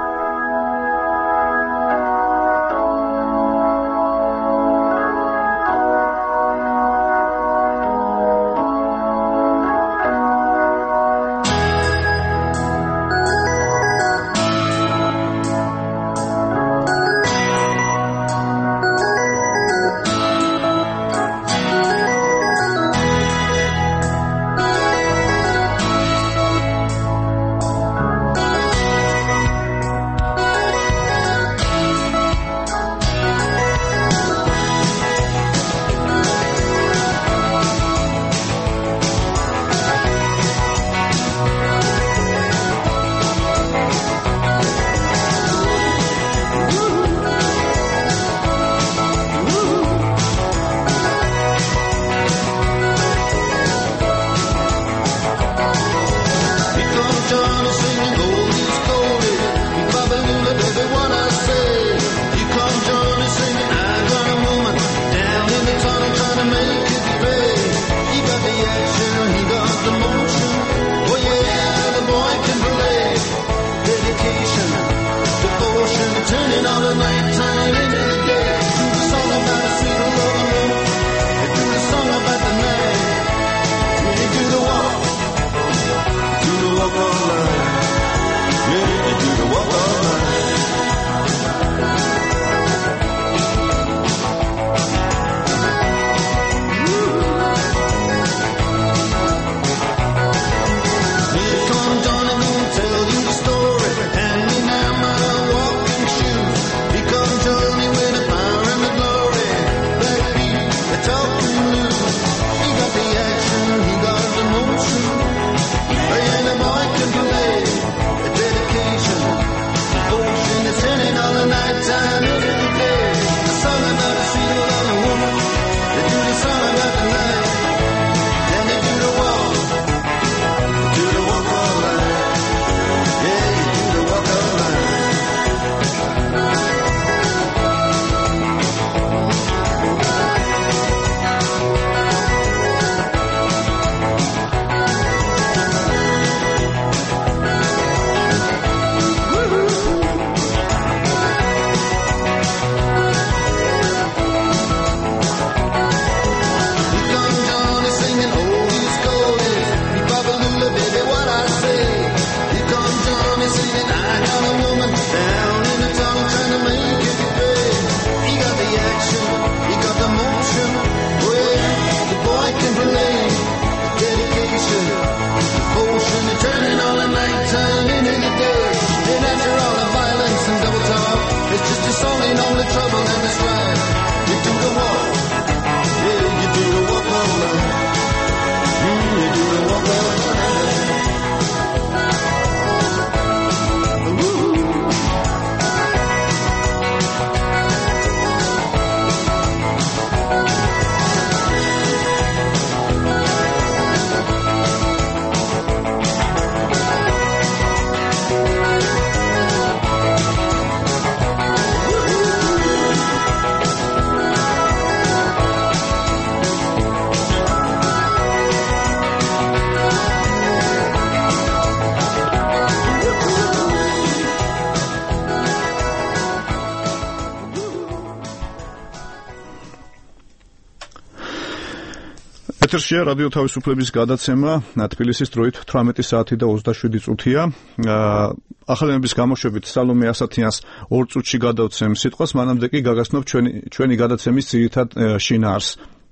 ეთერშია რადიო თავისუფლების გადაცემა, თბილისის დროით 18 საათი და 27 წუთია. ახალენების გამოშვებით სალომე ასათიანს 2 წუთში გადავცემ სიტყვას, მანამდე კი გაგაცნობ ჩვენი გადაცემის ძირითად შინაარსს.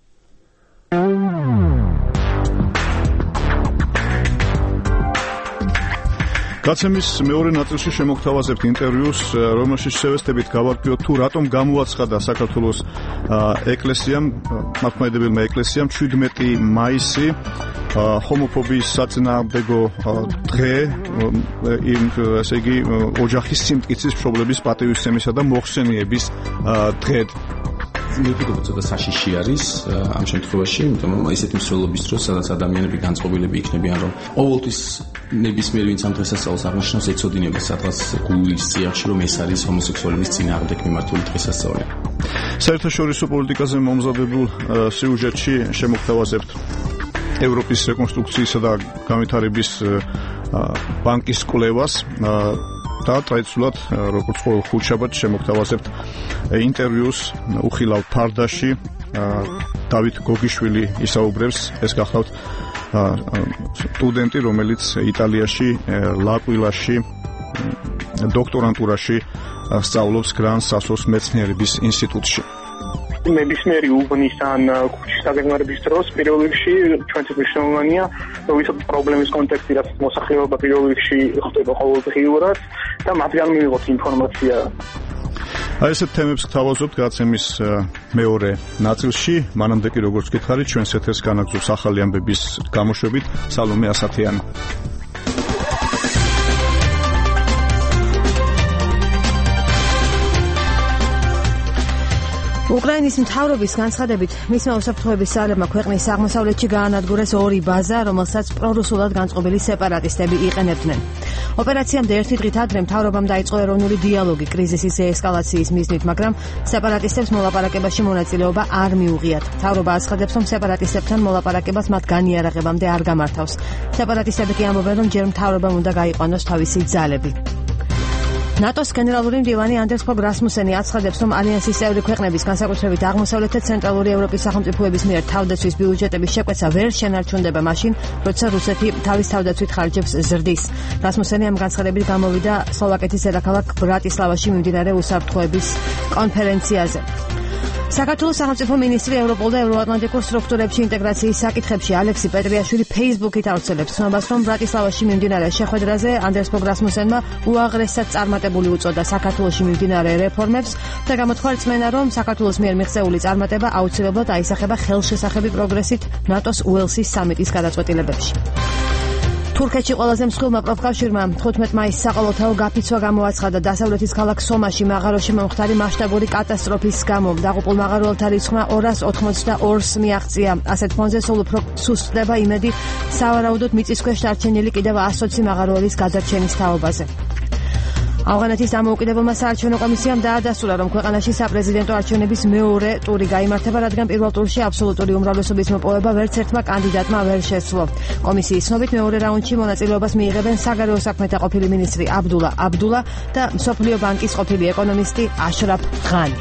გაცემის მეორე ნაწილში შემოგთავაზებთ ინტერვიუს, რომელშიც შევესწრებით გავარკვიოთ თუ რატომ გამოაცხადა საქართველოს ეკლესიამ, მართლმადიდებელმა ეკლესიამ 17 მაისი ჰომოფობიის საწინააღმდეგო დღე, ესე იგი ოჯახის სიმტკიცის მშობლების პატივისცემისა და მოხსენიების დღედ. მეგობრებო, ცოტა საშიში არის ამ შემთხვევაში, იმიტომ რომ ისეთი მსვლელობის დროს, სადაც ადამიანები განწყობილები იქნებიან, რომ ყოველთვის ნებისმიერ ვინც ამ დღესასწაულს აღნიშნავს, ეცოდინება სადღაც გულის წიაღში, რომ ეს არის ჰომოსექსუალების წინააღმდეგ მიმართული დღესასწაული. საერთაშორისო პოლიტიკაზე მომზადებულ სიუჟეტში შემოგთავაზებთ ევროპის რეკონსტრუქციისა და განვითარების ბანკის კვლევას და ტრადიციულად როგორც ყოველ ხუთშაბათს შემოგთავაზებთ ინტერვიუს უხილავ ფარდაში დავით გოგიშვილი ისაუბრებს, ეს გახლავთ სტუდენტი, რომელიც იტალიაში ლაკვილაში დოქტორანტურაში სწავლობს გრან სასოს მეცნიერების ინსტიტუტში. ნებისმიერი უბნის ან ქუჩის დაგეგმარების დროს პირველ რიგში ჩვენთვის მნიშვნელოვანია, რომ ვისოთ პრობლემის კონტექსტი, რაც მოსახლეობა პირველ რიგში ხდება ყოველდღიურად და მათგან მივიღოთ ინფორმაცია. აი ესეთ თემებს გთავაზობთ გაცემის მეორე ნაწილში, მანამდე კი როგორც გითხარით, ჩვენს ეთერს განაგზობს ახალი ამბების გამოშვებით სალომე ასათიანი. უკრაინის მთავრობის განცხადებით, მისმა უსაფრთხოების ძალებმა ქვეყნის აღმოსავლეთში გაანადგურეს 2 ბაზა, რომელსაც პრორუსულად განწყობილი სეპარატისტები იყენებდნენ. ოპერაციამდე ერთი დღით ადრე მთავრობამ დაიწყო ეროვნული დიალოგი კრიზისის ეესკალაციის მიზნით, მაგრამ სეპარატისტებს მოლაპარაკებაში მონაწილეობა არ მიუღიათ. მთავრობა აცხადებს, რომ სეპარატისტებთან მოლაპარაკებას მათ განიარაღებამდე არ გამართავს. სეპარატისტები კი ამბობენ, რომ ჯერ მთავრობამ უნდა გაიყვანოს თავისი ძალები. ნატოს გენერალური მდივანი ანდერს ფოგ რასმუსენი აცხადებს, რომ ალიანსის წევრი ქვეყნების, განსაკუთრებით აღმოსავლეთ და ცენტრალური ევროპის სახელმწიფოების მიერ თავდაცვის ბიუჯეტების შეკვეცა ვერ შენარჩუნდება მაშინ, როცა რუსეთი თავის თავდაცვით ხარჯებს ზრდის. რასმუსენი ამ განცხადებით გამოვიდა სლოვაკეთის დედაქალაქ ბრატისლავაში მიმდინარე უსაფრთხოების კონფერენციაზე. საქართველოს სახელმწიფო მინისტრი ევროპულ და ევროატლანტიკურ სტრუქტურებში ინტეგრაციის საკითხებში ალექსი პეტრიაშვილი ფეისბუქით ავრცელებს ცნობას, რომ ბრატისლავაში მიმდინარე შეხვედრაზე ანდერს ფოგ რასმუსენმა უაღრესად წარმატებული უწოდა საქართველოში მიმდინარე რეფორმებს და გამოთქვა რწმენა, რომ საქართველოს მიერ მიღწეული წარმატება აუცილებლად აისახება ხელშესახები პროგრესით ნატოს უელსის სამიტის გადაწყვეტილებებში. თურქეთში ყველაზე მსხვილმა პროფკავშირმა 15 მაისს საყოველთაო გაფიცვა გამოაცხადა დასავლეთის ქალაქ სომაში მაღაროში მომხდარი მასშტაბური კატასტროფის გამო. დაღუპულ მაღაროელთა რიცხვმა 282-ს მიაღწია. ასეთ ფონზე სულ უფრო სუსტდება იმედი სავარაუდოდ მიწისქვეშ დარჩენილი კიდევ 120 მაღაროელის გადარჩენის თაობაზე. ავღანეთის დამოუკიდებელმა საარჩევნო კომისიამ დაადასტურა, რომ ქვეყანაში საპრეზიდენტო არჩევნების მეორე ტური გაიმართება, რადგან პირველ ტურში აბსოლუტური უმრავლესობის მოპოვება ვერც ერთმა კანდიდატმა ვერ შესძლო. კომისიის ცნობით მეორე რაუნდში მონაწილეობას მიიღებენ საგარეო საქმეთა ყოფილი მინისტრი აბდულა და მსოფლიო ბანკის ყოფილი ეკონომისტი აშრაფ ღანი.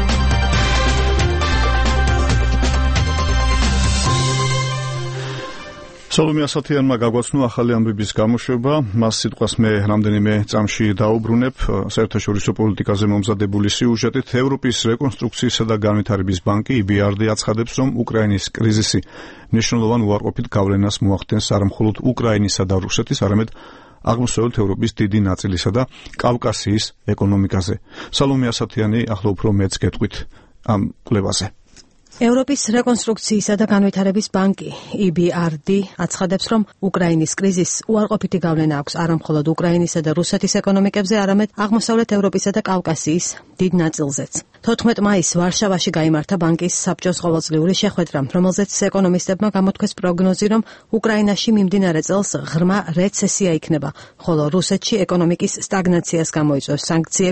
სალომე ასათიანმა გაგვაცნო ახალი ამბების გამოშვება, მას სიტყვას მე რამდენიმე წამში დაუბრუნებ. საერთაშორისო პოლიტიკაზე მომზადებული სიუჟეტით ევროპის რეკონსტრუქციისა და განვითარების ბანკი EBRD აცხადებს, რომ უკრაინის კრიზისი მნიშვნელოვან უარყოფით გავლენას მოახდენს არა მხოლოდ უკრაინისა და რუსეთის, არამედ აღმოსავლეთ ევროპის დიდი ნაწილისა და კავკასიის ეკონომიკაზე. სალომე ასათიანი ახლა უფრო მეც გეტყვით ამ კვლევაზე. ევროპის რეკონსტრუქციისა და განვითარების ბანკი EBRD აცხადებს, რომ უკრაინის კრიზისს უარყოფითი გავლენა აქვს არა მხოლოდ უკრაინისა და რუსეთის ეკონომიკებზე, არამედ აღმოსავლეთ ევროპისა და კავკასიის დიდ ნაწილზეც. 14 მაისს ვარშავაში გაიმართა ბანკის საბჭოს ყოველწლიური შეხვედრა, რომელზეც ეკონომისტებმა გამოთქვეს პროგნოზი, რომ უკრაინაში მიმდინარე წელს ღრმა რეცესია იქნება, ხოლო რუსეთში ეკონომიკის სტაგნაციას გამოიწვევს სანქციები,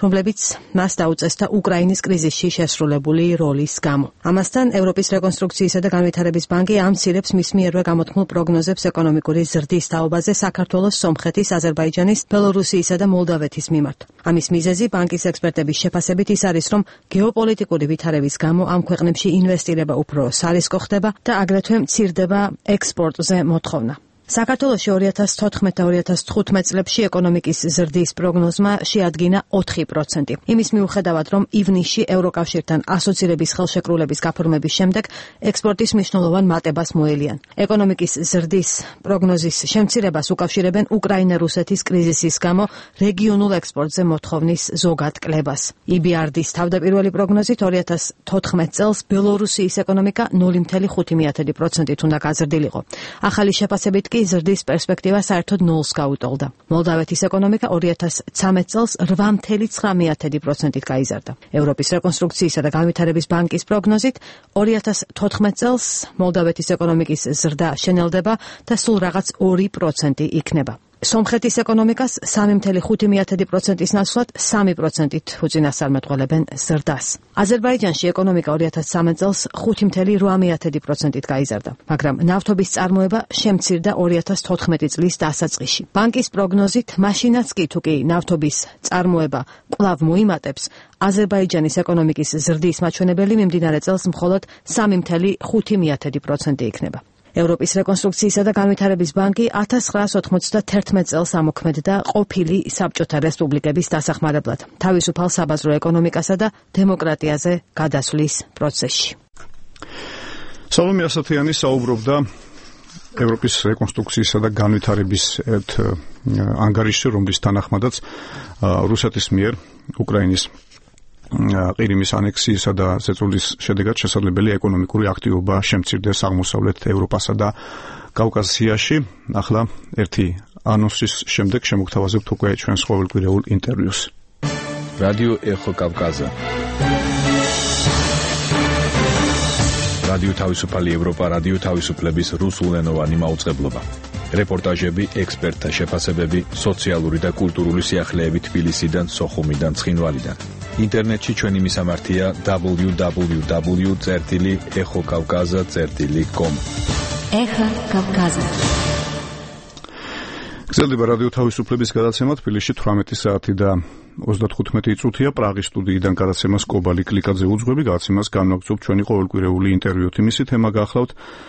რომლებიც მას დაუწესდა უკრაინის კრიზისში შესრულებული როლის გამო. ამასთან ევროპის რეკონსტრუქციისა და განვითარების ბანკი ამცირებს მის მიერვე გამოთქმულ პროგნოზებს ეკონომიკური ზრდის თაობაზე საქართველოს, სომხეთის, აზერბაიჯანის, ბელორუსიისა და მოლდავეთის მიმართ. ამის მიზეზი ბანკის ექსპერტების შეფასებით ის არის, რომ გეოპოლიტიკური ვითარების გამო ამ ქვეყნებში ინვესტირება უფრო სარისკო ხდება და აგრეთვე მცირდება ექსპორტზე მოთხოვნა. საქართველოში 2014 და 2015 წლებში ეკონომიკის ზრდის პროგნოზმა შეადგინა 4%. იმის მიუხედავად, რომ ივნისში ევროკავშირთან ასოცირების ხელშეკრულების გაფორმების შემდეგ ექსპორტის მნიშვნელოვან მატებას მოელიან. ეკონომიკის ზრდის პროგნოზის შემცირებას უკავშირებენ უკრაინა-რუსეთის კრიზისის გამო რეგიონულ ექსპორტზე მოთხოვნის ზოგად კლებას. EBRD-ის თავდაპირველი პროგნოზით 2014 წელს ბელორუსიის ეკონომიკა 0.5%-ით უნდა გაზრდილიყო. ახალი შეფასებით კი ზრდის პერსპექტივა საერთოდ 0-ს გაუტოლდა. მოლდავეთის ეკონომიკა 2013 წელს 8.9%-ით გაიზარდა. ევროპის რეკონსტრუქციისა და განვითარების ბანკის პროგნოზით 2014 წელს მოლდავეთის ეკონომიკის ზრდა შენელდება და სულ რაღაც 2% იქნება. სომხეთის ეკონომიკას 3.5%-ის ნაცვლად 3%-ით უწინასწარმეტყველებენ ზრდას. აზერბაიჯანში ეკონომიკა 2013 წელს 5.8%-ით გაიზარდა, მაგრამ ნავთობის წარმოება შემცირდა 2014 წლის დასაწყისში. ბანკის პროგნოზით, მაშინაც კი თუკი ნავთობის წარმოება კვლავ მოიმატებს, აზერბაიჯანის ეკონომიკის ზრდის მაჩვენებელი მიმდინარე წელს მხოლოდ 3.5% იქნება. ევროპის რეკონსტრუქციისა და განვითარების ბანკი 1991 წელს ამოქმედდა ყოფილი საბჭოთა რესპუბლიკების დასახმარებლად, თავისუფალ საბაზრო ეკონომიკასა და დემოკრატიაზე გადასვლის პროცესში. სალომე ასათიანი საუბრობდა ევროპის რეკონსტრუქციისა და განვითარების ერთ ანგარიშზე, რომლის თანახმადაც რუსეთის მიერ უკრაინის ყირიმის ანექსიისა და ზეწოლის შედეგად შესაძლებელი ეკონომიკური აქტივობა შემცირდეს აღმოსავლეთ ევროპასა და კავკასიაში. ახლა ერთი ანონსის შემდეგ შემოგთავაზებთ უკვე ჩვენს ყოველკვირეულ ინტერვიუს. რადიო ეხო კავკაზა. რადიო თავისუფალი ევროპა, რადიო თავისუფლების რუსულენოვანი მაუწყებლობა. რეპორტაჟები, ექსპერტთა შეფასებები, სოციალური და კულტურული სიახლეები თბილისიდან, სოხუმიდან, ცხინვალიდან. ინტერნეტში ჩვენი მისამართია www.ეხოკავკაზა.com. ეხა კავკაზა. გრძელდება რადიო თავისუფლების გადაცემა თბილისში 18 საათი და 35 წუთია. პრაღის სტუდიიდან გადაცემას კობალი კლიკაძე უძღვები. გადაცემას განვაგრძობ ჩვენი ყოველკვირეული ინტერვიუთი. მისი თემა გახლავთ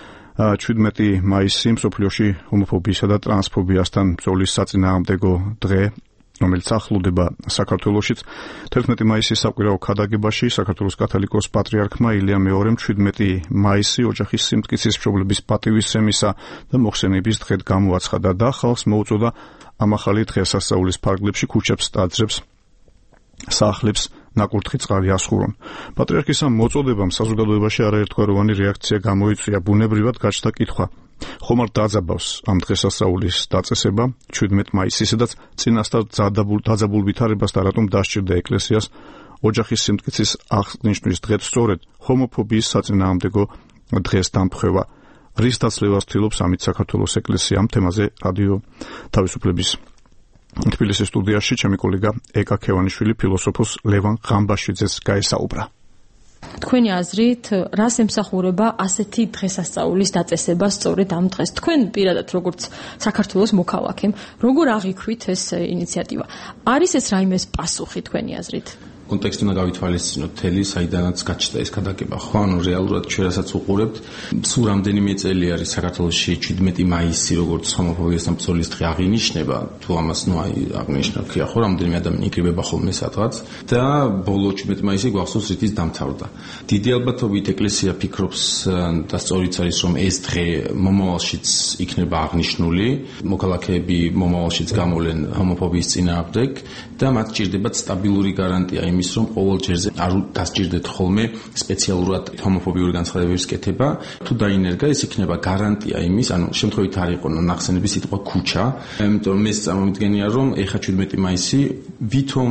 17 მაისი მსოფლიოში ჰომოფობიისა და ტრანსფობიასთან ბრძოლის საწინააღმდეგო დღე, რომელიც ახლოვდება საქართველოშიც. 11 მაისის საკვირაო ქადაგებაში საქართველოს კათოლიკოს პატრიარქმა ილია მეორემ 17 მაისი ოჯახის სიმტკიცის მშობლების პატივისცემისა და მოხსენების დღედ გამოაცხადა და ხალხს მოუწოდა ამ ახალი დღესასწაულის ფარგლებში ქუჩებს, ტაძრებს, სახლებს ნაკურთხი წყალი ასხურონ. პატრიარქის ამ მოწოდებამ საზოგადოებაში არაერთგვაროვანი რეაქცია გამოიწვია. ბუნებრივად გაჩნდა კითხვა, ხომ არ დაძაბავს ამ დღესასწაულის დაწესება 17 მაისის, სადაც წინასწარ დაძაბულ ვითარებას და რატომ დასჭირდა ეკლესიას ოჯახის სიმტკიცის აღსანიშნვის დღეს სწორედ ჰომოფობიის საწინააღმდეგო დღეს დამხევა. რის დაცლებას ცდილობს ამით საქართველოს ეკლესია? ამ თემაზე რადიო თავისუფლების თბილისის სტუდიაში ჩემი კოლეგა ეკა ქევანიშვილი ფილოსოფოს ლევან ღამბაშვიძეს გაესაუბრა. თქვენი აზრით, რას ემსახურება ასეთი დღესასწაულის დაწესება სწორედ ამ დღეს? თქვენ პირადად როგორც საქართველოს მოქალაქემ, როგორ აღიქვით ეს ინიციატივა? არის ეს რაიმე პასუხი თქვენი აზრით? კონტექსტი უნდა გავითვალისწინოთ მთელი, საიდანაც გაჩნდა ეს ქადაგება. ხო, ანუ რეალურად ჩვენ რასაც უყურებთ, სულ რამდენიმე წელი არის საქართველოში 17 მაისი, როგორც ჰომოფობიასთან ბრძოლის დღე აღინიშნება, თუ ამას აღნიშნა ქვია, ხო, რამდენიმე ადამიანი იკრიბება ხოლმე სადღაც და ბოლო 17 მაისი გვახსოვს რითიც დამთავრდა. დიდი ალბათობით ეკლესია ფიქრობს და სწორიც არის, რომ ეს დღე მომავალშიც იქნება აღნიშნული, მოქალაქეები მომავალშიც გამოვლენ ჰომოფობიის წინააღმდეგ და მათ ჭირდებათ სტაბილური გარანტია იმის, რომ ყოველ ჯერზე არ დასჭირდეთ ხოლმე სპეციალურად ჰომოფობიური განცხადებების კეთება. თუ დაინერგა, ეს იქნება გარანტია იმის, ანუ შემთხვევით არ იყო ნახსენების სიტყვა ქუჩა, იმიტომ რომ ეს წარმომიდგენია, რომ ეხა 17 მაისი ვითომ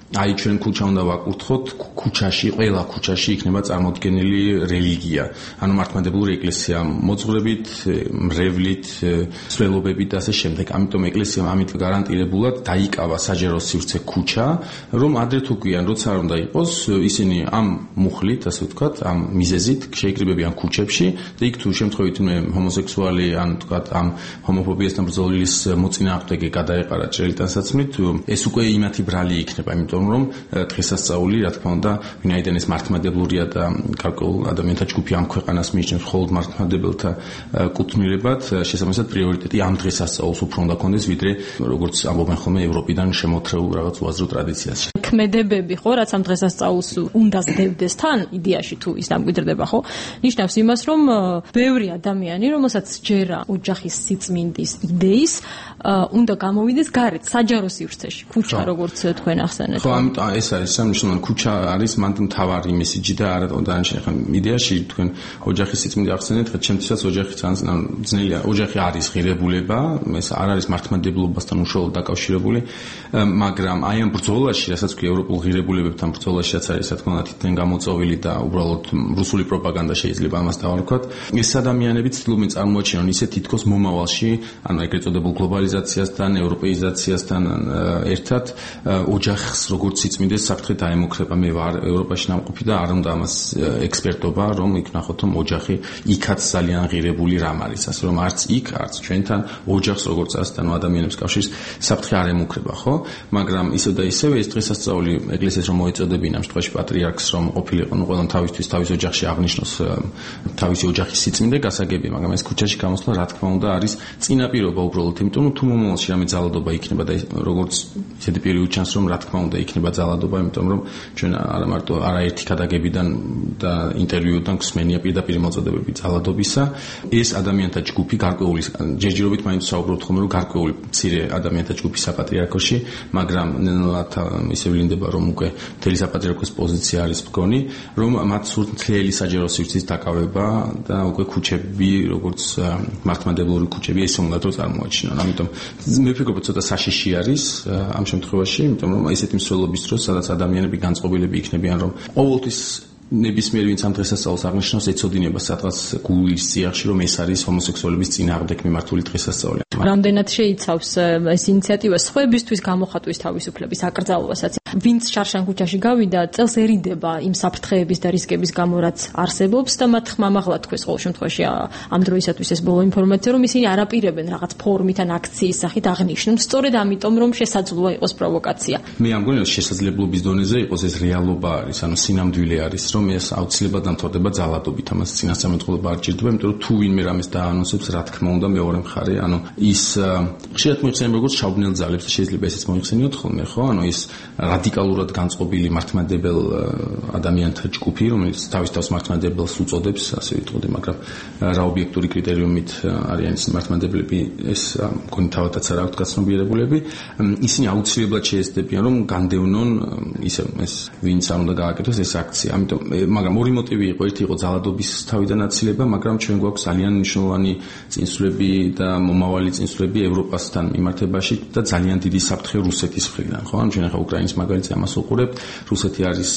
აი ჩვენ ქუჩა უნდა ვაკურთხოთ, ქუჩაში, ყველა ქუჩაში იქნება წარმოდგენილი რელიგია, ანუ მართლმადიდებლური ეკლესია, მოძღვრებით, მრევლით, სველობებით და ასე შემდეგ. ამიტომ ეკლესიამ ამით გარანტირებულად დაიკავა საჯარო სივრცე ქუჩა, რომ ადრე თუ გვიან, როცა არ უნდა იყოს, ისინი ამ მუხლით, ასე ვთქვათ, ამ მიზეზით შეიკრიბებიან ქუჩებში და იქ თუ შემთხვევით ჰომოსექსუალი ან ვთქვათ, ამ ჰომოფობიასთან ბრძოლის მოწინააღმდეგე გადაეყარა ჭრელი ტანსაცმლით, ეს უკვე იმათი ბრალი იქნება, იმიტომ რომ დღესასწაული, რა თქმა უნდა, ვინაიდან ეს მართლმადებლურია და გარკვეულ ადამიანთა ჯგუფი ამ ქვეყანას მიიჩნევს მხოლოდ მართლმადებელთა კუთვნილებად, შესაბამისად პრიორიტეტი ამ დღესასწაულს უფრო უნდა ქონდეს, ვიდრე როგორც ამბობენ ხოლმე ევროპიდან შემოთრეულ რაღაც უაზრო ტრადიციას. ქმედებები ხო, რაც ამ დღესასწაულს უნდა სდევდეს თან, იდეაში თუ ის დამკვიდრდება ხო, ნიშნავს იმას, რომ ბევრი ადამიანი, რომელსაც ჯერა ოჯახის სიწმინდის იდეის, უნდა გამოვიდეს გარეთ, საჯარო სივრცეში, ქუჩა, როგორც თქვენ ახსენეთ. ხო, ამიტომ ეს არის სამნიშნულოვანი ქუჩა არის მანდ მთავარი მესიჯი და არა დანარჩენი. ხა იდეაში თქვენ ოჯახის სიწმინდე ახსენეთ, ხა ჩემთვისაც ოჯახი ძალიან ძნელია. ოჯახი არის ღირებულება, ეს არ არის მართლმადიდებლობასთან უშუალოდ დაკავშირებული, მაგრამ აი ამ ბრძოლაში, რასაც ქვია ევროპულ ღირებულებებთან ბრძოლაში, რაც არის, რა თქმა უნდა, თითქმის გამოწვეული და უბრალოდ რუსული პროპაგანდა შეიძლება ამას დავარქვათ. ეს ადამიანები ცდილობენ წარმოაჩინონ ისე თითქოს მომავალში, ანუ ეგრეთ წოდებულ გლობალიზაციასთან, ევროპეიზაციასთან ერთად ოჯახს როგორც სიწმინდეს საფრთხე დაემუქრება. მე ვარ ევროპაში ნამყოფი და არ უნდა ამას ექსპერტობა, რომ იქ ნახოთ, რომ ოჯახი იქაც ძალიან ღირებული რამ არის, ასე რომ არც იქ, არც ჩვენთან ოჯახს როგორც ასთან ადამიანებს კავშირს საფრთხე არ ემუქრება, ხო? მაგრამ ისევ და ისევ ეს დღესასწაული ეკლესიას რომ მოეწოდებინა, ამ შემთხვევაში პატრიარქს რომ ყოფილიყო, ნუ ყველამ თავისთვის თავის ოჯახში აღნიშნოს თავისი ოჯახის სიწმინდე გასაგებია, მაგრამ ეს ქუჩაში გამოსვლა რა თქმა უნდა არის წინაპირობა უბრალოდ, იმიტომ რომ თუ მომავალში რამე ძალადობა იქნება და როგორც ისეთი პერიოდი ჩანს რომ რა თქმა უნდა იქნება ძალადობა, იმიტომ რომ ჩვენ არა მარტო არაერთი ქადაგებიდან და ინტერვიუდან გვსმენია პირდაპირ მოწოდებები ძალადობისა, ეს ადამიანთა ჯგუფი გარკვეული ჯერჯერობით მაინც საუბრობთ ხოლმე რომ გარკვეული მცირე ადამიანთა ჯგუფი საპატრიარქოში, მაგრამ ნელ-ნელა ისე ვლინდება რომ უკვე მთელი საპატრიარქოს პოზიცია არის მგონი, რომ მათ სურთ მთელი საჯარო სივრცის დაკავება და უკვე ქუჩები, როგორც მართლმადებლური ქუჩები, ესე უნდა რომ წარმოაჩინონ. ამიტომ მე ვფიქრობ, ცოტა საშიში არის ამ შემთხვევაში, იმიტომ რომ ესეთი მსვლელობის დროს, სადაც ადამიანები განწყობილები იქნებიან, რომ ყოველთვის ნებისმიერი ვინც ამ დღესასწაულს აღნიშნავს, ეცოდინება სადღაც გულის წიაღში, რომ ეს არის ჰომოსექსუალების წინააღმდეგ მიმართული დღესასწაული. რამდენად შეიცავს ეს ინიციატივა სხვებისთვის გამოხატვის თავისუფლების აკრძალვასაც. ვინც შარშან ქუჩაში გავიდა, წელს ერიდება იმ საფრთხეების და რისკების გამო, რაც არსებობს და მათ ხმამაღლა თქვეს ყოველ შემთხვევაში ამ დროისათვის ეს ბოლო ინფორმაცია, რომ ისინი არ აპირებენ რაღაც ფორმით ან აქციის სახით აღნიშნონ, სწორედ ამიტომ, რომ შესაძლოა იყოს პროვოკაცია. მე ამ გონია შესაძლებლობის დონეზე იყოს ეს რეალობა არის, ანუ სინამდვილე არის, რომ ეს აუცილებლად დამთავრდება ძალადობით, ამას წინასწარმეტყველება არ ჭირდება, იმიტომ რომ თუ ვინმე რამეს დაანონსებს, რა თქმა უნდა, მეორე მხარე, ანუ ის ხშირად მოიხსენიება როგორც ჩაუბნელ ძალებს და შეიძლება ესეც მოიხსენიოთ ხოლმე, ხო? ანუ ის რადიკალურად განწყობილი მართლმადიდებელ ადამიანთა ჯგუფი, რომელიც თავის მართლმადიდებელს უწოდებს, ასე ვიტყოდი, მაგრამ რა ობიექტური კრიტერიუმით არიან ეს მართლმადებლები, ეს მგონი თავადაც არ აქვთ გაცნობიერებულები, ისინი აუცილებლად შეეცდებიან, რომ განდევნონ ისე ეს ვინც არ უნდა გააკეთოს ეს აქცია. ამიტომ მაგრამ ორი მოტივი იყო, ერთი იყო ძალადობის თავიდან აცილება, მაგრამ ჩვენ გვაქვს ძალიან მნიშვნელოვანი წინსვლები და მომავალი წინსვლები ევროპასთან მიმართებაში და ძალიან დიდი საფრთხე რუსეთის მხრიდან, ხო? ან ჩვენ ახლა უკრაინის მაგალითზე ამას ვუყურებთ, რუსეთი არის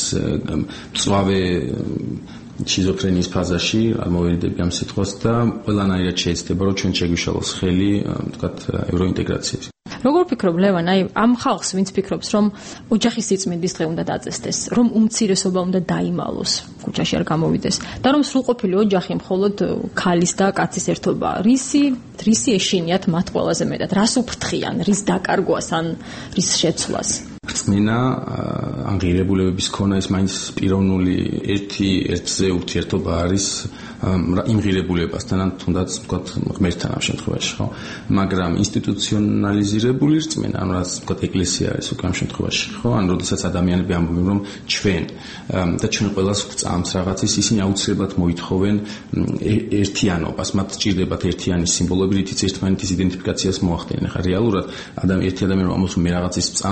მწვავე შიზოფრენიის ფაზაში, არ მოვერიდები ამ სიტყვას და ყველანაირად შეეცდება, რომ ჩვენ შეგვიშალოს ხელი, ვთქვათ, ევროინტეგრაციის. როგორ ფიქრობ ლევან, აი ამ ხალხს ვინც ფიქრობს, რომ ოჯახის სიწმინდის დღე უნდა დაწესდეს, რომ უმცირესობა უნდა დაიმალოს, ქუჩაში არ გამოვიდეს და რომ სრულყოფილი ოჯახი მხოლოდ ქალის და კაცის ერთობაა. რისი ეშინიათ მათ ყველაზე მეტად? რას უფრთხიან? რის დაკარგვას ან რის შეცვლას? რწმენა, აღირებულებების ქონა ეს მაინც პიროვნული ერთზე ურთიერთობა არის იმ ღირებულებასთან, ან თუნდაც ვთქვათ ღმერთთან ამ შემთხვევაში, ხო? მაგრამ ინსტიტუციონალიზირებული რწმენა, ანუ რაც ვთქვათ ეკლესია არის უკვე ამ შემთხვევაში, ხო? ან როდესაც ადამიანები ამბობენ, რომ ჩვენ და ჩვენ ყველას გვწამს რაღაცის, ისინი აუცილებლად მოითხოვენ ერთიანობას, მათ სჭირდებათ ერთიანი სიმბოლოები, რითიც ერთმანეთის იდენტიფიკაციას მოახდენენ. ხა რეალურად ერთი ადამიანი რომ ამბობს, რომ მე რაღაცის წამს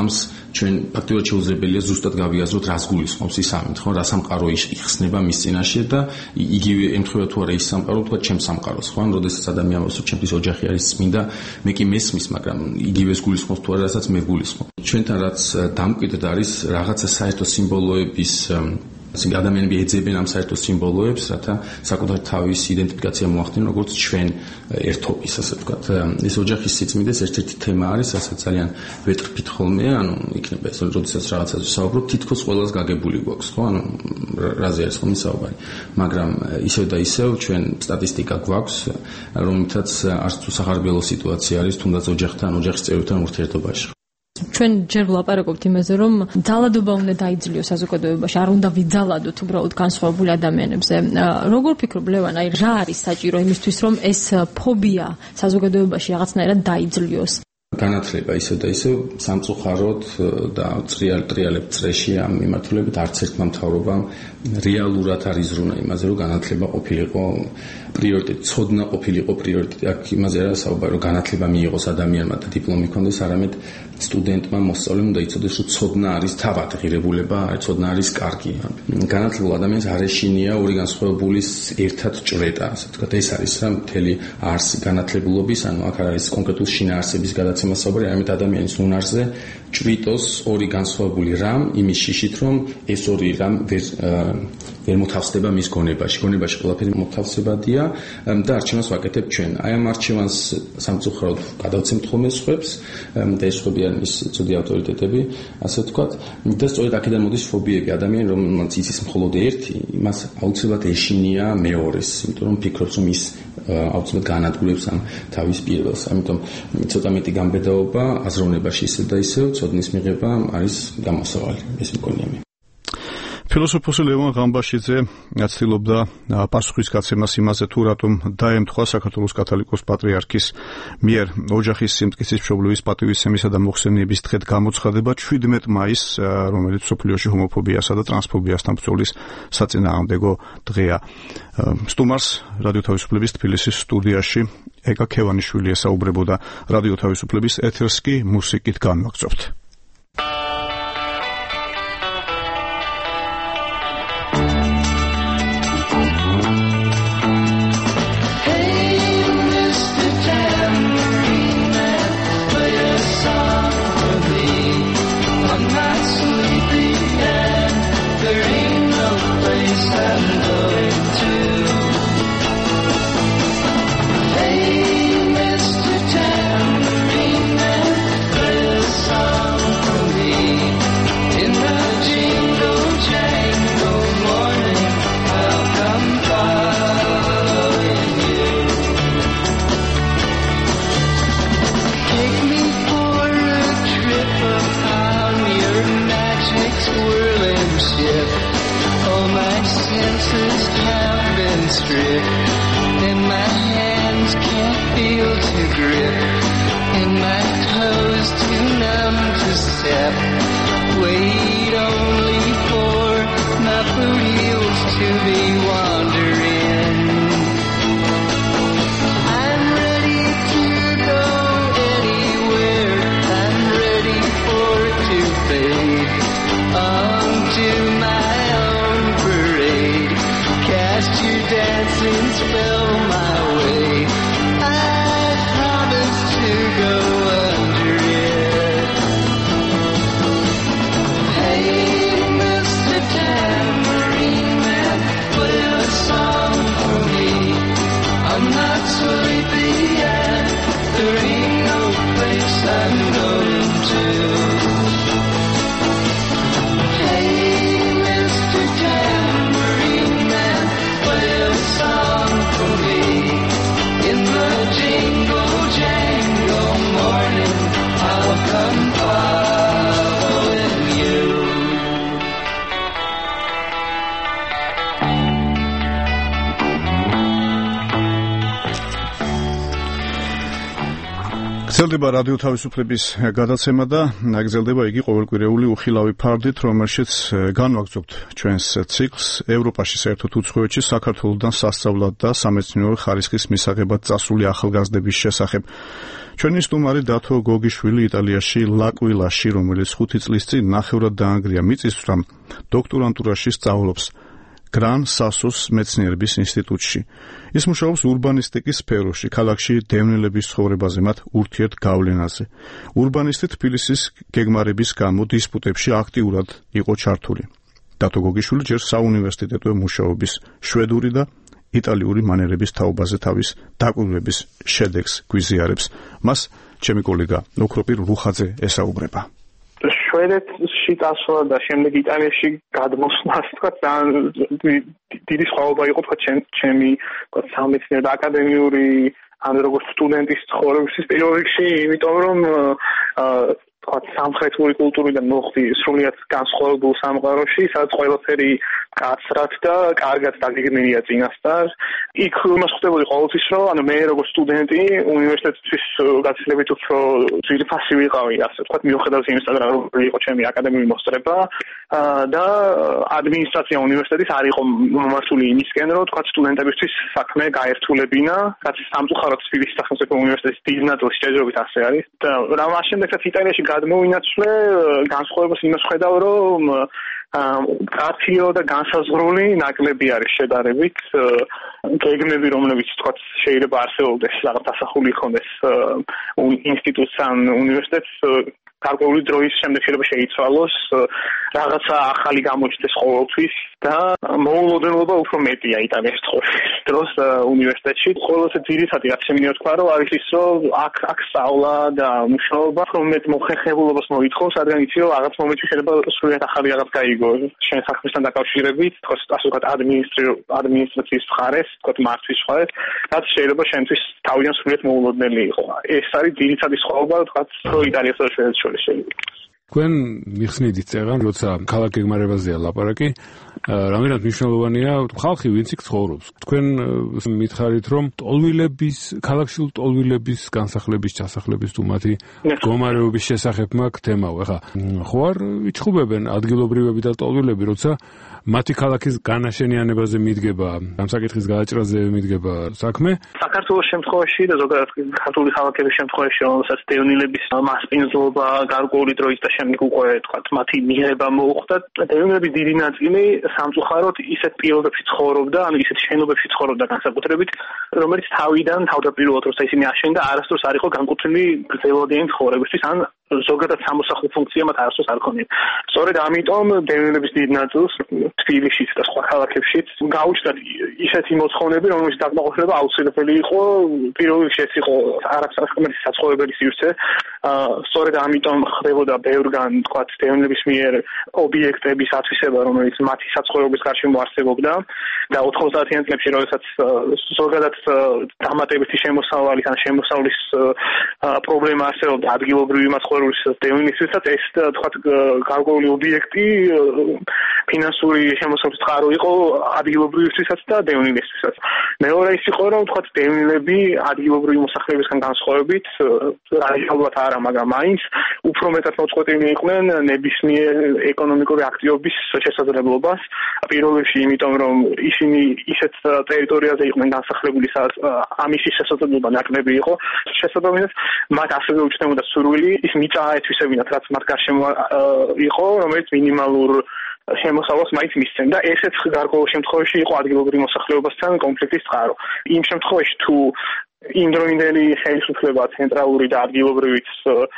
ჩვენ ფაქტობრივად შეუძლებელია ზუსტად გავიაზროთ რას გულისხმობს ის ამით, ხო, რა სამყარო იხსნება მის წინაშე და იგივე ემთხვევა თუ არა ის სამყარო, თქვა ჩემს სამყაროს, ხო, ან როდესაც ადამიანს ჩემთვის ოჯახი არის წმინდა, მე კი მესმის, მაგრამ იგივეს გულისხმობს თუ არა, რასაც მე გულისხმობ. ჩვენთან რაც დამკვიდრდა არის რაღაცა საერთო სიმბოლოების ადამიანები ეძებენ ამ საერთო სიმბოლოებს, რათა საკუთარ თავის იდენტიფიკაცია მოახდინონ, როგორც ჩვენ ერთობის, ასე ვთქვათ. ეს ოჯახის სიწმინდეს ერთ-ერთი თემა არის, რასაც ძალიან ვეტრფით ხოლმე, ანუ იქნება ეს, როდესაც რაღაცაზე ვსაუბრობ, თითქოს ყველას გაგებული გვაქვს, ხო? ანუ რაზე არის ხოლმე საუბარი. მაგრამ ისევ და ისევ ჩვენ სტატისტიკა გვაქვს, რომლითაც არც თუ სახარბიელო სიტუაცია არის, თუნდაც ოჯახთან, ოჯახის წევრებთან ურთიერთობაში. ჩვენ ჯერ ვლაპარაკობთ იმაზე, რომ ძალადობა უნდა დაიძლიოს საზოგადოებაში, არ უნდა ვიძალადოთ უბრალოდ განსხვავებული ადამიანებზე. როგორ ფიქრობ, ლევან, აი რა არის საჭირო იმისთვის, რომ ეს ფობია საზოგადოებაში რაღაცნაირად დაიძლიოს? განათლება ისევ და ისევ სამწუხაროდ და ტრიალებ წრეში ამ მიმართულებით არც ერთმა მთავრობამ რეალურად არ იზრუნა იმაზე, რომ განათლება ყოფილიყო პრიორიტეტი, ცოდნა ყოფილიყო პრიორიტეტი. აქ იმაზე რა საუბარი, რომ განათლება მიიღოს ადამიანმა და დიპლომი ჰქონდეს, არამედ სტუდენტმა მოსწავლემ უნდა იცოდეს, რომ ცოდნა არის თავად ღირებულება, ცოდნა არის კარგი. განათლებულ ადამიანს არ ეშინია ორი განსხვავებულის ერთად ჭრედა, ასე ვთქვათ, ეს არის რა მთელი არსი განათლებულობის, ანუ აქ არის კონკრეტულ შინაარსების გადაცემა საუბარი, არამედ ადამიანის უნარზე ჭრიტოს ორი განსხვავებული რამ იმის შიშით, რომ ეს ორი რამ ვერ მოთავსდება მის გონებაში. გონებაში ყველაფერი მოთავსებადია და არჩევანს ვაკეთებ ჩვენ. აი ამ არჩევანს სამწუხაროდ გადავცემთ ხოლმე სხვებს და ეს სხვები არის ის ცუდი ავტორიტეტები, ასე ვთქვათ. და სწორედ აქედან მოდის ფობიები. ადამიანი, რომელმაც იცის მხოლოდ ერთი, იმას აუცილებლად ეშინია მეორეს, იმიტომ რომ ფიქრობს, რომ ის აუცილებლად განადგურებს ამ თავის პირველს. ამიტომ ცოტა მეტი გამბედაობა აზროვნებაში ისე და ისე ცოდნის მიღება არის გამოსავალი. ეს მგონია მე. ფილოსოფოსი ლევან ღამბაშიძე ცდილობდა პასუხის გაცემას იმაზე, თუ რატომ დაემთხვა საქართველოს კათოლიკოს პატრიარქის მიერ ოჯახის სიმტკიცის მშობლების პატივისცემისა და მოხსენიების დღედ გამოცხადება 17 მაისს, რომელიც მსოფლიოში ჰომოფობიასა და ტრანსფობიასთან ბრძოლის საწინააღმდეგო დღეა. სტუმარს რადიო თავისუფლების თბილისის სტუდიაში ეკა ქევანიშვილი ესაუბრებოდა. რადიო თავისუფლების ეთერს კი მუსიკით განვაგრძობთ. Hey, Mr. გრძელდება რადიო თავისუფლების გადაცემა და გრძელდება იგი ყოველკვირეული უხილავი ფარდით, რომელშიც განვაგრძობთ ჩვენს ციკლს ევროპაში, საერთოდ უცხოეთში საქართველოსთან სასწავლად და სამეცნიერო ხარისხის მისაღებად წასული ახალგაზრდების შესახებ. ჩვენი სტუმარი დათო გოგიშვილი იტალიაში ლაკვილაში, რომელიც 5 წლის წინ ნახევრად დაანგრია მიწისძვრამ, დოქტორანტურაში სწავლობს გრან სასოს მეცნიერების ინსტიტუტში. ის მუშაობს ურბანისტიკის სფეროში, ქალაქში დევნილების ცხოვრებაზე, მათ ურთიერთგავლენაზე. ურბანისტი თბილისის გეგმარების გამო დისპუტებში აქტიურად იყო ჩართული. დათო გოგიშვილი ჯერ საუნივერსიტეტო მუშაობის შვედური და იტალიური მანერების თაობაზე თავის დაკვირვების შედეგს გვიზიარებს. მას ჩემი კოლეგა ოქროპირ რუხაძე ესაუბრება. შვედეთში წასვლა და შემდეგ იტალიაში გადმოსვლას თქვა დიდი სხვაობა იყო თქვა ჩემი სამეცნიერო და აკადემიური ან როგორც სტუდენტის ცხოვრების პირველ რიგში, იმიტომ რომ თქვა სამხრეთური კულტურიდან მოხდი სრულიად განსხვავებულ სამყაროში, სადაც ყველაფერი კაცრად და კარგად დაგეგმილია წინასწარ. იქ იმას ხვდებოდი ყოველთვის, რომ ანუ მე როგორც სტუდენტი უნივერსიტეტის გაცილებით უფრო ძვირფასი ვიყავი, ასე ვთქვათ, მიუხედავად იმისა, რომ იყო ჩემი აკადემიური მოსწრება და ადმინისტრაცია უნივერსიტეტის არ იყო მომართული იმისკენ, რომ თქვა სტუდენტებისთვის საქმე გაერთულებინა, რაც სამწუხაროდ თბილისის სახელმწიფო უნივერსიტეტის დიდ ნაწილში ჯერჯერობით ასე არის. და რა მას შემდეგაც იტალიაში გადმოვინაცვლე, განსხვავებას იმას ხედავ, რომ კაციო და განსაზღვრული ნაკლები არის შედარებით. გეგმები, რომლებიც თქვა შეიძლება არსებობდეს, რაღაც ასახული იქონდეს ინსტიტუტს ან უნივერსიტეტს, გარკვეული დროის შემდეგ შეიძლება შეიცვალოს, რაღაცა ახალი გამოჩნდეს ყოველთვის და მოულოდნელობა უფრო მეტია იტალიაში ცხოვრების დროს უნივერსიტეტში. ყველაზე ძირითადი რაც შემინდა თქვა, რომ არის ის, რომ აქ სწავლა და მუშაობა უფრო მეტ მოხერხებულობას მოითხოვს, რადგან იცი, რომ რაღაც მომენტში შეიძლება სრულიად ახალი რაღაც გაიგო შენ საქმესთან დაკავშირებით, ასე ვთქვათ, ადმინისტრაციის მხარეს, ვთქვათ, მართვის მხარეს, რაც შეიძლება შენთვის თავიდან სრულიად მოულოდნელი იყო. ეს არის ძირითადი სხვაობა, ვთქვათ, იტალიასა და შვედეთს შორის. თქვენ მიხსნით წერან, როცა ქალაქ გეგმარებაზეა ლაპარაკი, რამდენად მნიშვნელოვანია ხალხი, ვინც იქ ცხოვრობს. თქვენ მითხარით, რომ ქალაქში ტოლვილების განსახლების, ჩასახლების თუ მათი მდგომარეობის შესახებ მაქვს თემაო. ეხლა ხო არ იჩხუბებენ ადგილობრივები და ტოლვილები, როცა მათი ქალაქის განაშენიანებაზე მიდგება, ამ საკითხის გადაჭრაზე მიდგება საქმე? საქართველოს შემთხვევაში და ზოგადად ქართული ქალაქების შემთხვევაში, რომელსაც დევნილების მასპინძლობა გარკვეული დროის და შემდეგ უკვე თქვა მათი მიღება მოუხდა, დევნილების დიდი ნაწილი სამწუხაროდ ისეთ პირობებში ცხოვრობდა, ანუ ისეთ შენობებში ცხოვრობდა განსაკუთრებით, რომელიც თავდაპირველად როცა ისინი აშენდა, არასდროს არ იყო განკუთვნილი გრძელვადიანი ცხოვრებისთვის, ან ზოგადად სამოსახლო ფუნქცია მათ არასდროს არ ქონია. სწორედ ამიტომ დევნილების დიდ ნაწილს თბილისშიც და სხვა ქალაქებშიც გაუჩნდათ ისეთი მოთხოვნები, რომელშიც დაკმაყოფილება აუცილებელი იყო, პირველ რიგში ეს იყო არასაკმარისი საცხოვრებელი სივრცე. სწორედ ამიტომ ხდებოდა ბევრგან, თქვათ, დევნილების მიერ ობიექტების ათვისება, რომელიც მათი საცხოვრების გარშემო არსებობდა და 90-იან წლებში, როდესაც ზოგადად დამატებითი შემოსავლის ან შემოსავლის პრობლემა არსებობდა ადგილობრივი მაცხოვრებლის დევნილისთვისაც, ეს თქვათ გარკვეული ობიექტი ფინანსური შემოსავლის წყარო იყო ადგილობრივისთვისაც და დევნილისთვისაც. მეორე ის იყო, რომ თქვათ დევნილები ადგილობრივი მოსახლებისგან განსხვავებით, რადიკალურად არა, მაგრამ მაინც უფრო მეტად მოწყვეტილნი იყვნენ ნებისმიერ ეკონომიკური აქტივობის შესაძლებლობას. პირველ რიგში იმიტომ, რომ ისინი ისეთ ტერიტორიაზე იყვნენ განსახლებული, სადაც ამის შესაძლებლობა ნაკლები იყო. შესაძლებლად მათ ასევე უჩნდებოდა სურვილი ის მიწა აეთვისებინათ, რაც მათ გარშემო იყო, რომელიც მინიმალურ შემოსავალს მაინც მისცემ და ესეც გარკვეულ შემთხვევაში იყო ადგილობრივ მოსახლეობასთან კონფლიქტის წყარო. იმ შემთხვევაში თუ იმდროინდელი ხელისუფლება ცენტრალური და ადგილობრივიც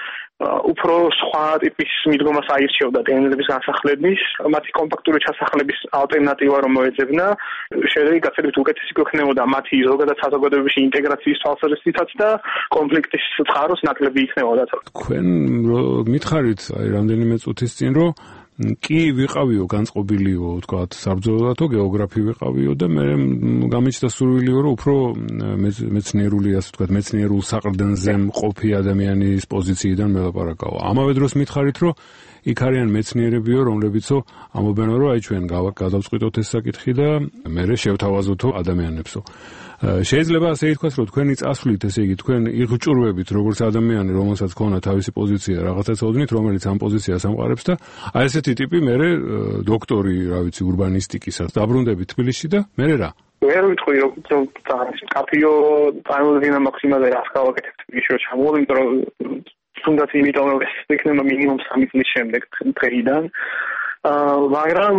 უფრო სხვა ტიპის მიდგომას აირჩევდა დევნილების განსახლების, მათი კომპაქტური ჩასახლების ალტერნატივა რომ მოეძებნა, შედეგი გაცილებით უკეთესი გვექნებოდა მათი ზოგადად საზოგადოებაში ინტეგრაციის თვალსაზრისითაც და კონფლიქტის წყაროს ნაკლები იქნებოდა. თქვენ მითხარით რამდენიმე წუთის წინ, რომ კი ვიყავიო განწყობილიო, ვთქვათ, საბრძოლველათო გეოგრაფი ვიყავიო და მე გამიჩნდა სურვილიო, რომ უფრო მეცნიერული, ასე ვთქვათ, მეცნიერულ საყრდენზე მყოფი ადამიანის პოზიციიდან მელაპარაკავ. ამავე დროს მითხარით, რომ იქ არიან მეცნიერებიო, რომლებიცო ამობენ, რომ აი ჩვენ გადავწყვიტოთ ეს საკითხი და მე შევთავაზოთო ადამიანებსო. შეიძლება ასე ითქვას, რომ თქვენი წასვლით, ესე იგი, თქვენ იღჭურვებით როგორც ადამიანი, რომელსაც ქონა თავისი პოზიცია, რაღაცა წოდნით, რომელიც ამ პოზიციას ამყარებს და აი ესეთი ტიპი მე დოქტორი, რა ვიცი, ურბანისტიკისა, დაბრუნდები თბილისში და მე რა? ვერ ვიტყვი, რომ კაფეო წარმოდგენა მაქსიმალზე რას გავაკეთებ თბილისში რომ ჩამოვიდე, იმიტომ რომ თუნდაც იმიტომ რომ ეს იქნება მინიმუმ 3 წლის შემდეგ დღეიდან. მაგრამ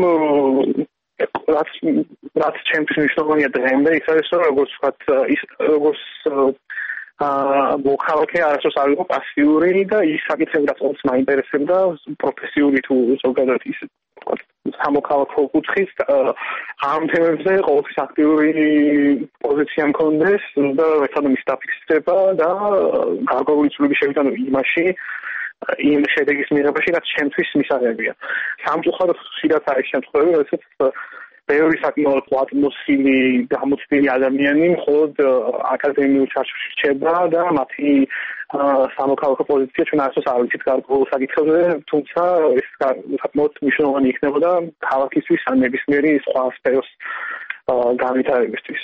რაც ჩემთვის მნიშვნელოვანია დღემდე, ის არის რომ როგორც მოქალაქე არასდროს არ იყო პასიური და ის საკითხები რაც ყოველთვის მაინტერესებდა, პროფესიული თუ ზოგადად ის სამოქალაქო კუთხით ამ თემებზე ყოველთვის აქტიური პოზიცია მქონდეს და ერთადმის დაფიქსირება და გარკვეული ცვლილების შევიტანო იმაში იმ შედეგის მიღებაში, რაც ჩემთვის მისაღებია. სამწუხაროდ ხშირად არის შემთხვევები, როდესაც ბევრი საკმაოდ პლატმოსილი გამოცდილი ადამიანი მხოლოდ აკადემიურ ჩარჩოში რჩება და მათი სამოქალაქო პოზიცია ჩვენ არასდროს არ ვიცით გარკვეულ საკითხებზე, თუმცა ეს საკმაოდ მნიშვნელოვანი იქნებოდა ქალაქისთვის ან ნებისმიერი სხვა სფეროს განვითარებისთვის.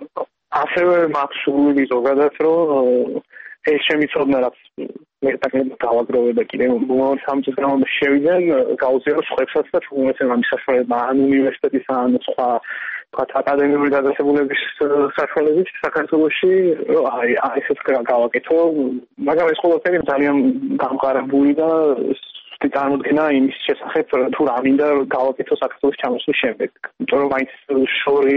ასევე მაქვს სურვილი ზოგადად, რომ ეს შემიცოდნა, რაც მე დავაგროვე და კიდევ მომავალ 3 წელს განმავლობაში შევიდნენ, გავუზიარო სხვებსაც და თუ მეცემა მისაშველება ან უნივერსიტეტის ან სხვა აკადემიური დაწესებულების საშუალებით საქართველოში, აი ესეც გავაკეთო, მაგრამ ეს ყველაფერი ძალიან გამყარებული და წარმოდგენა იმის შესახებ, თუ რა მინდა გავაკეთო საქართველოს ჩამოსვლის შემდეგ. იმიტომ რომ მაინც შორი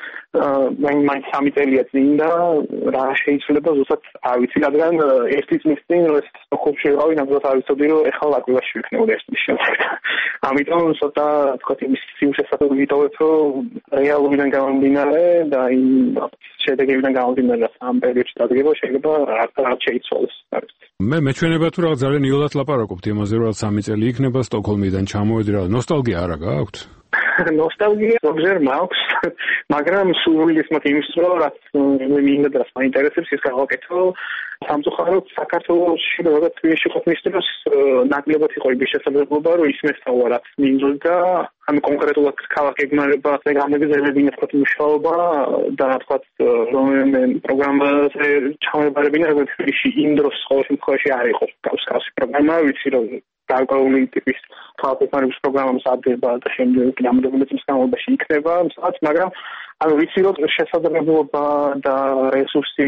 მაინც 3 წელია წინ და რა შეიძლება ზუსტად არ ვიცი, რადგან 1 წლის წინ რომ სტოკჰოლმში ვიყავი, ნამდვილად არ ვიცოდი, რომ ეხლა ლაკვილაში ვიქნებოდი 1 წლის შემდეგ. ამიტომ ცოტა თქვა იმის სიუჟეტსაც ვიტოვებ, რომ რეალობიდან გამომდინარე და იმ შედეგებიდან გამომდინარე ამ პერიოდში დადგება შეიძლება რა შეიცვალოს. მე მეჩვენება თუ რაღაც ძალიან იოლად ლაპარაკობთ იმაზე, რომ 3 წელი იქნება სტოკჰოლმიდან ჩამოვედი რა. ნოსტალგია არა გააქვთ? ნოსტალგია ზოგჯერ მაქვს, მაგრამ სურვილის მაქვს იმის, რომ რაც მე მინდა და რაც მაინტერესებს, ის გავაკეთო. სამწუხაროდ საქართველოში როგორც თბილისში ყოფნის დროს ნაკლებად იყო იმის შესაძლებლობა, რომ ის მესწავლა რაც მინდოდა, ამ კონკრეტულად ქალაქ ეგმარება გამეგზავნებინა თქვა მუშაობა და თქვა რომელიმე პროგრამაზე ჩამოებარებინა, როგორც თბილისში იმ დროს ყოველ შემთხვევაში არ იყო გავსკავსი პროგრამა, ვიცი რომ გარკვეული ტიპის ქალაქის პროგრამას ადგენდა და შემდეგ გამოდებული წლის განმავლობაში იქნება, მაგრამ ანუ ვიცი რომ შესაძლებლობა და რესურსი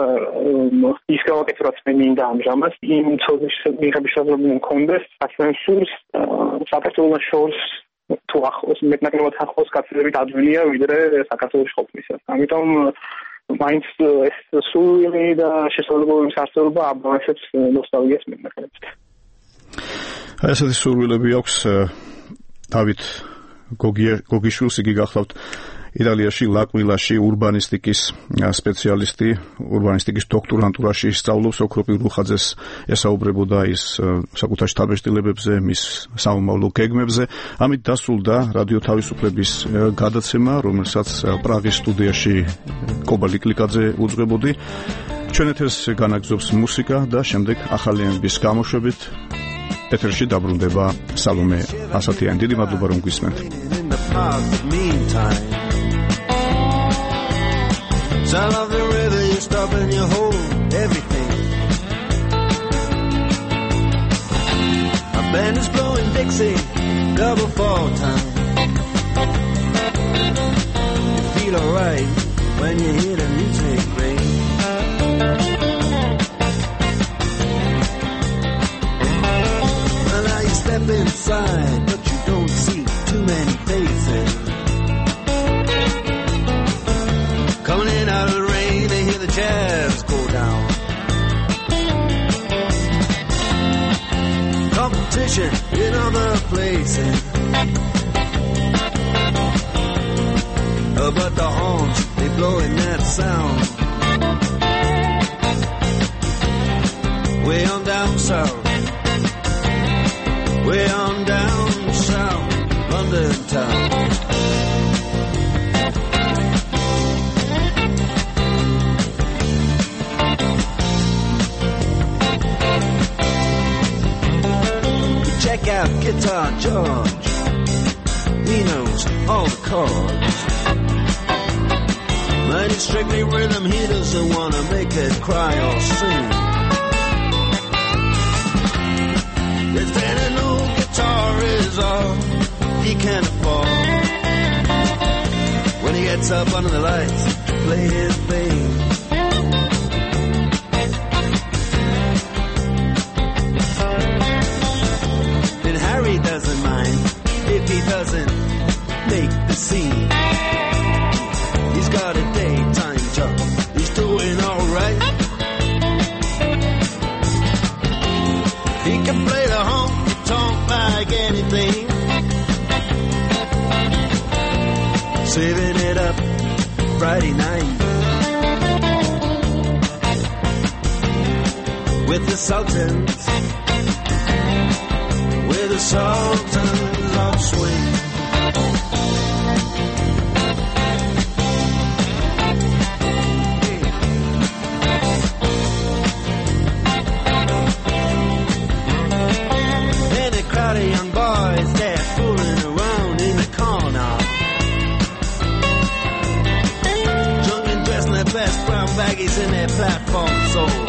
ის გავაკეთო რაც მე მინდა ამჟამად, იმ ცოდნის მიღების შესაძლებლობა მქონდეს, ასევე სურს საქართველოს შორს თუ ახლოს მეტნაკლებად ახლოს კაცებით ადვილია ვიდრე საქართველოს ყოფნისას. ამიტომ მაინც ეს სურვილი და შესაძლებლობების არსებობა აბავებს ნოსტალგიას მეტნაკლებად. ესეთი სურვილები აქვს დავით გოგიშვილს, იგი გახლავთ იტალიაში ლაკვილაში ურბანისტიკის სპეციალისტი, ურბანისტიკის დოქტორანტურაში სწავლობს, ოქროპი რუხაძეს ესაუბრებოდა ის საკუთარ შთაბეჭდილებებზე, მის სამომავლო გეგმებზე. ამით დასრულდა რადიო თავისუფლების გადაცემა, რომელსაც პრაღის სტუდიაში კობა ლიკლიკაძე უძღვებოდი. ჩვენ ეთერს განაგზობს მუსიკა და შემდეგ ახალი ამბის გამოშვებით ეთერში დაბრუნდება სალომე ასათიანი. დიდი მადლობა რომ გვისმენთ. Sound of the river, you stop and you hold everything. A band is blowing Dixie, double fall time. You feel alright when you hear the music ring. Well, now you step inside, but you don't see too many faces. Coming in out of the rain, they hear the jazz go down. Competition in other places, but the horns, they blowing that sound. Way on down south, way on down south. George. He knows all the chords. But it's strictly rhythm, he doesn't want to make it cry or sing. If any old guitar is all he can afford, when he gets up under the lights to play his thing. And Harry doesn't mind if he doesn't make the scene. He's got a daytime job, he's doing alright. He can play the honky-tonk like anything, saving it up Friday night with the Sultans, with the Sultans of Swing. And a crowd of young boys, they're fooling around in the corner, drunk and dressed in their best brown baggies in their platform soul.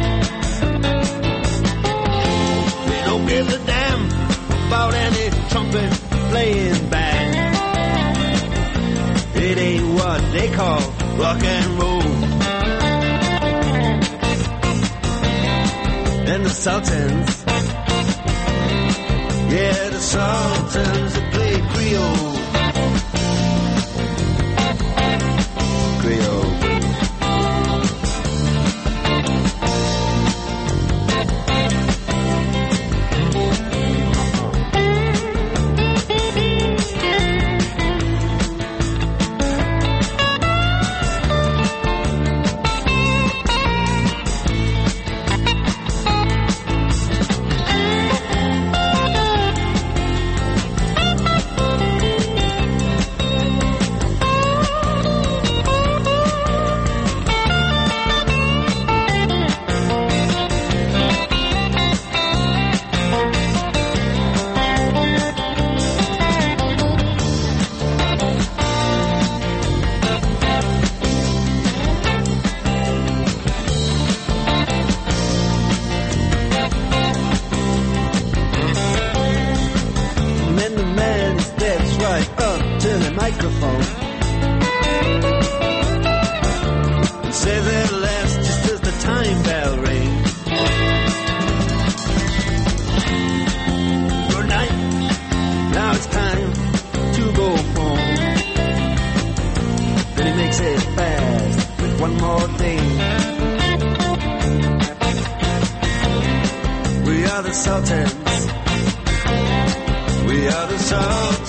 They don't give a damn about any trumpet playing band. It ain't what they call rock and roll. And the Sultans, yeah, the Sultans that play Creole. Creole. We are the Sultans. We are the Sultans.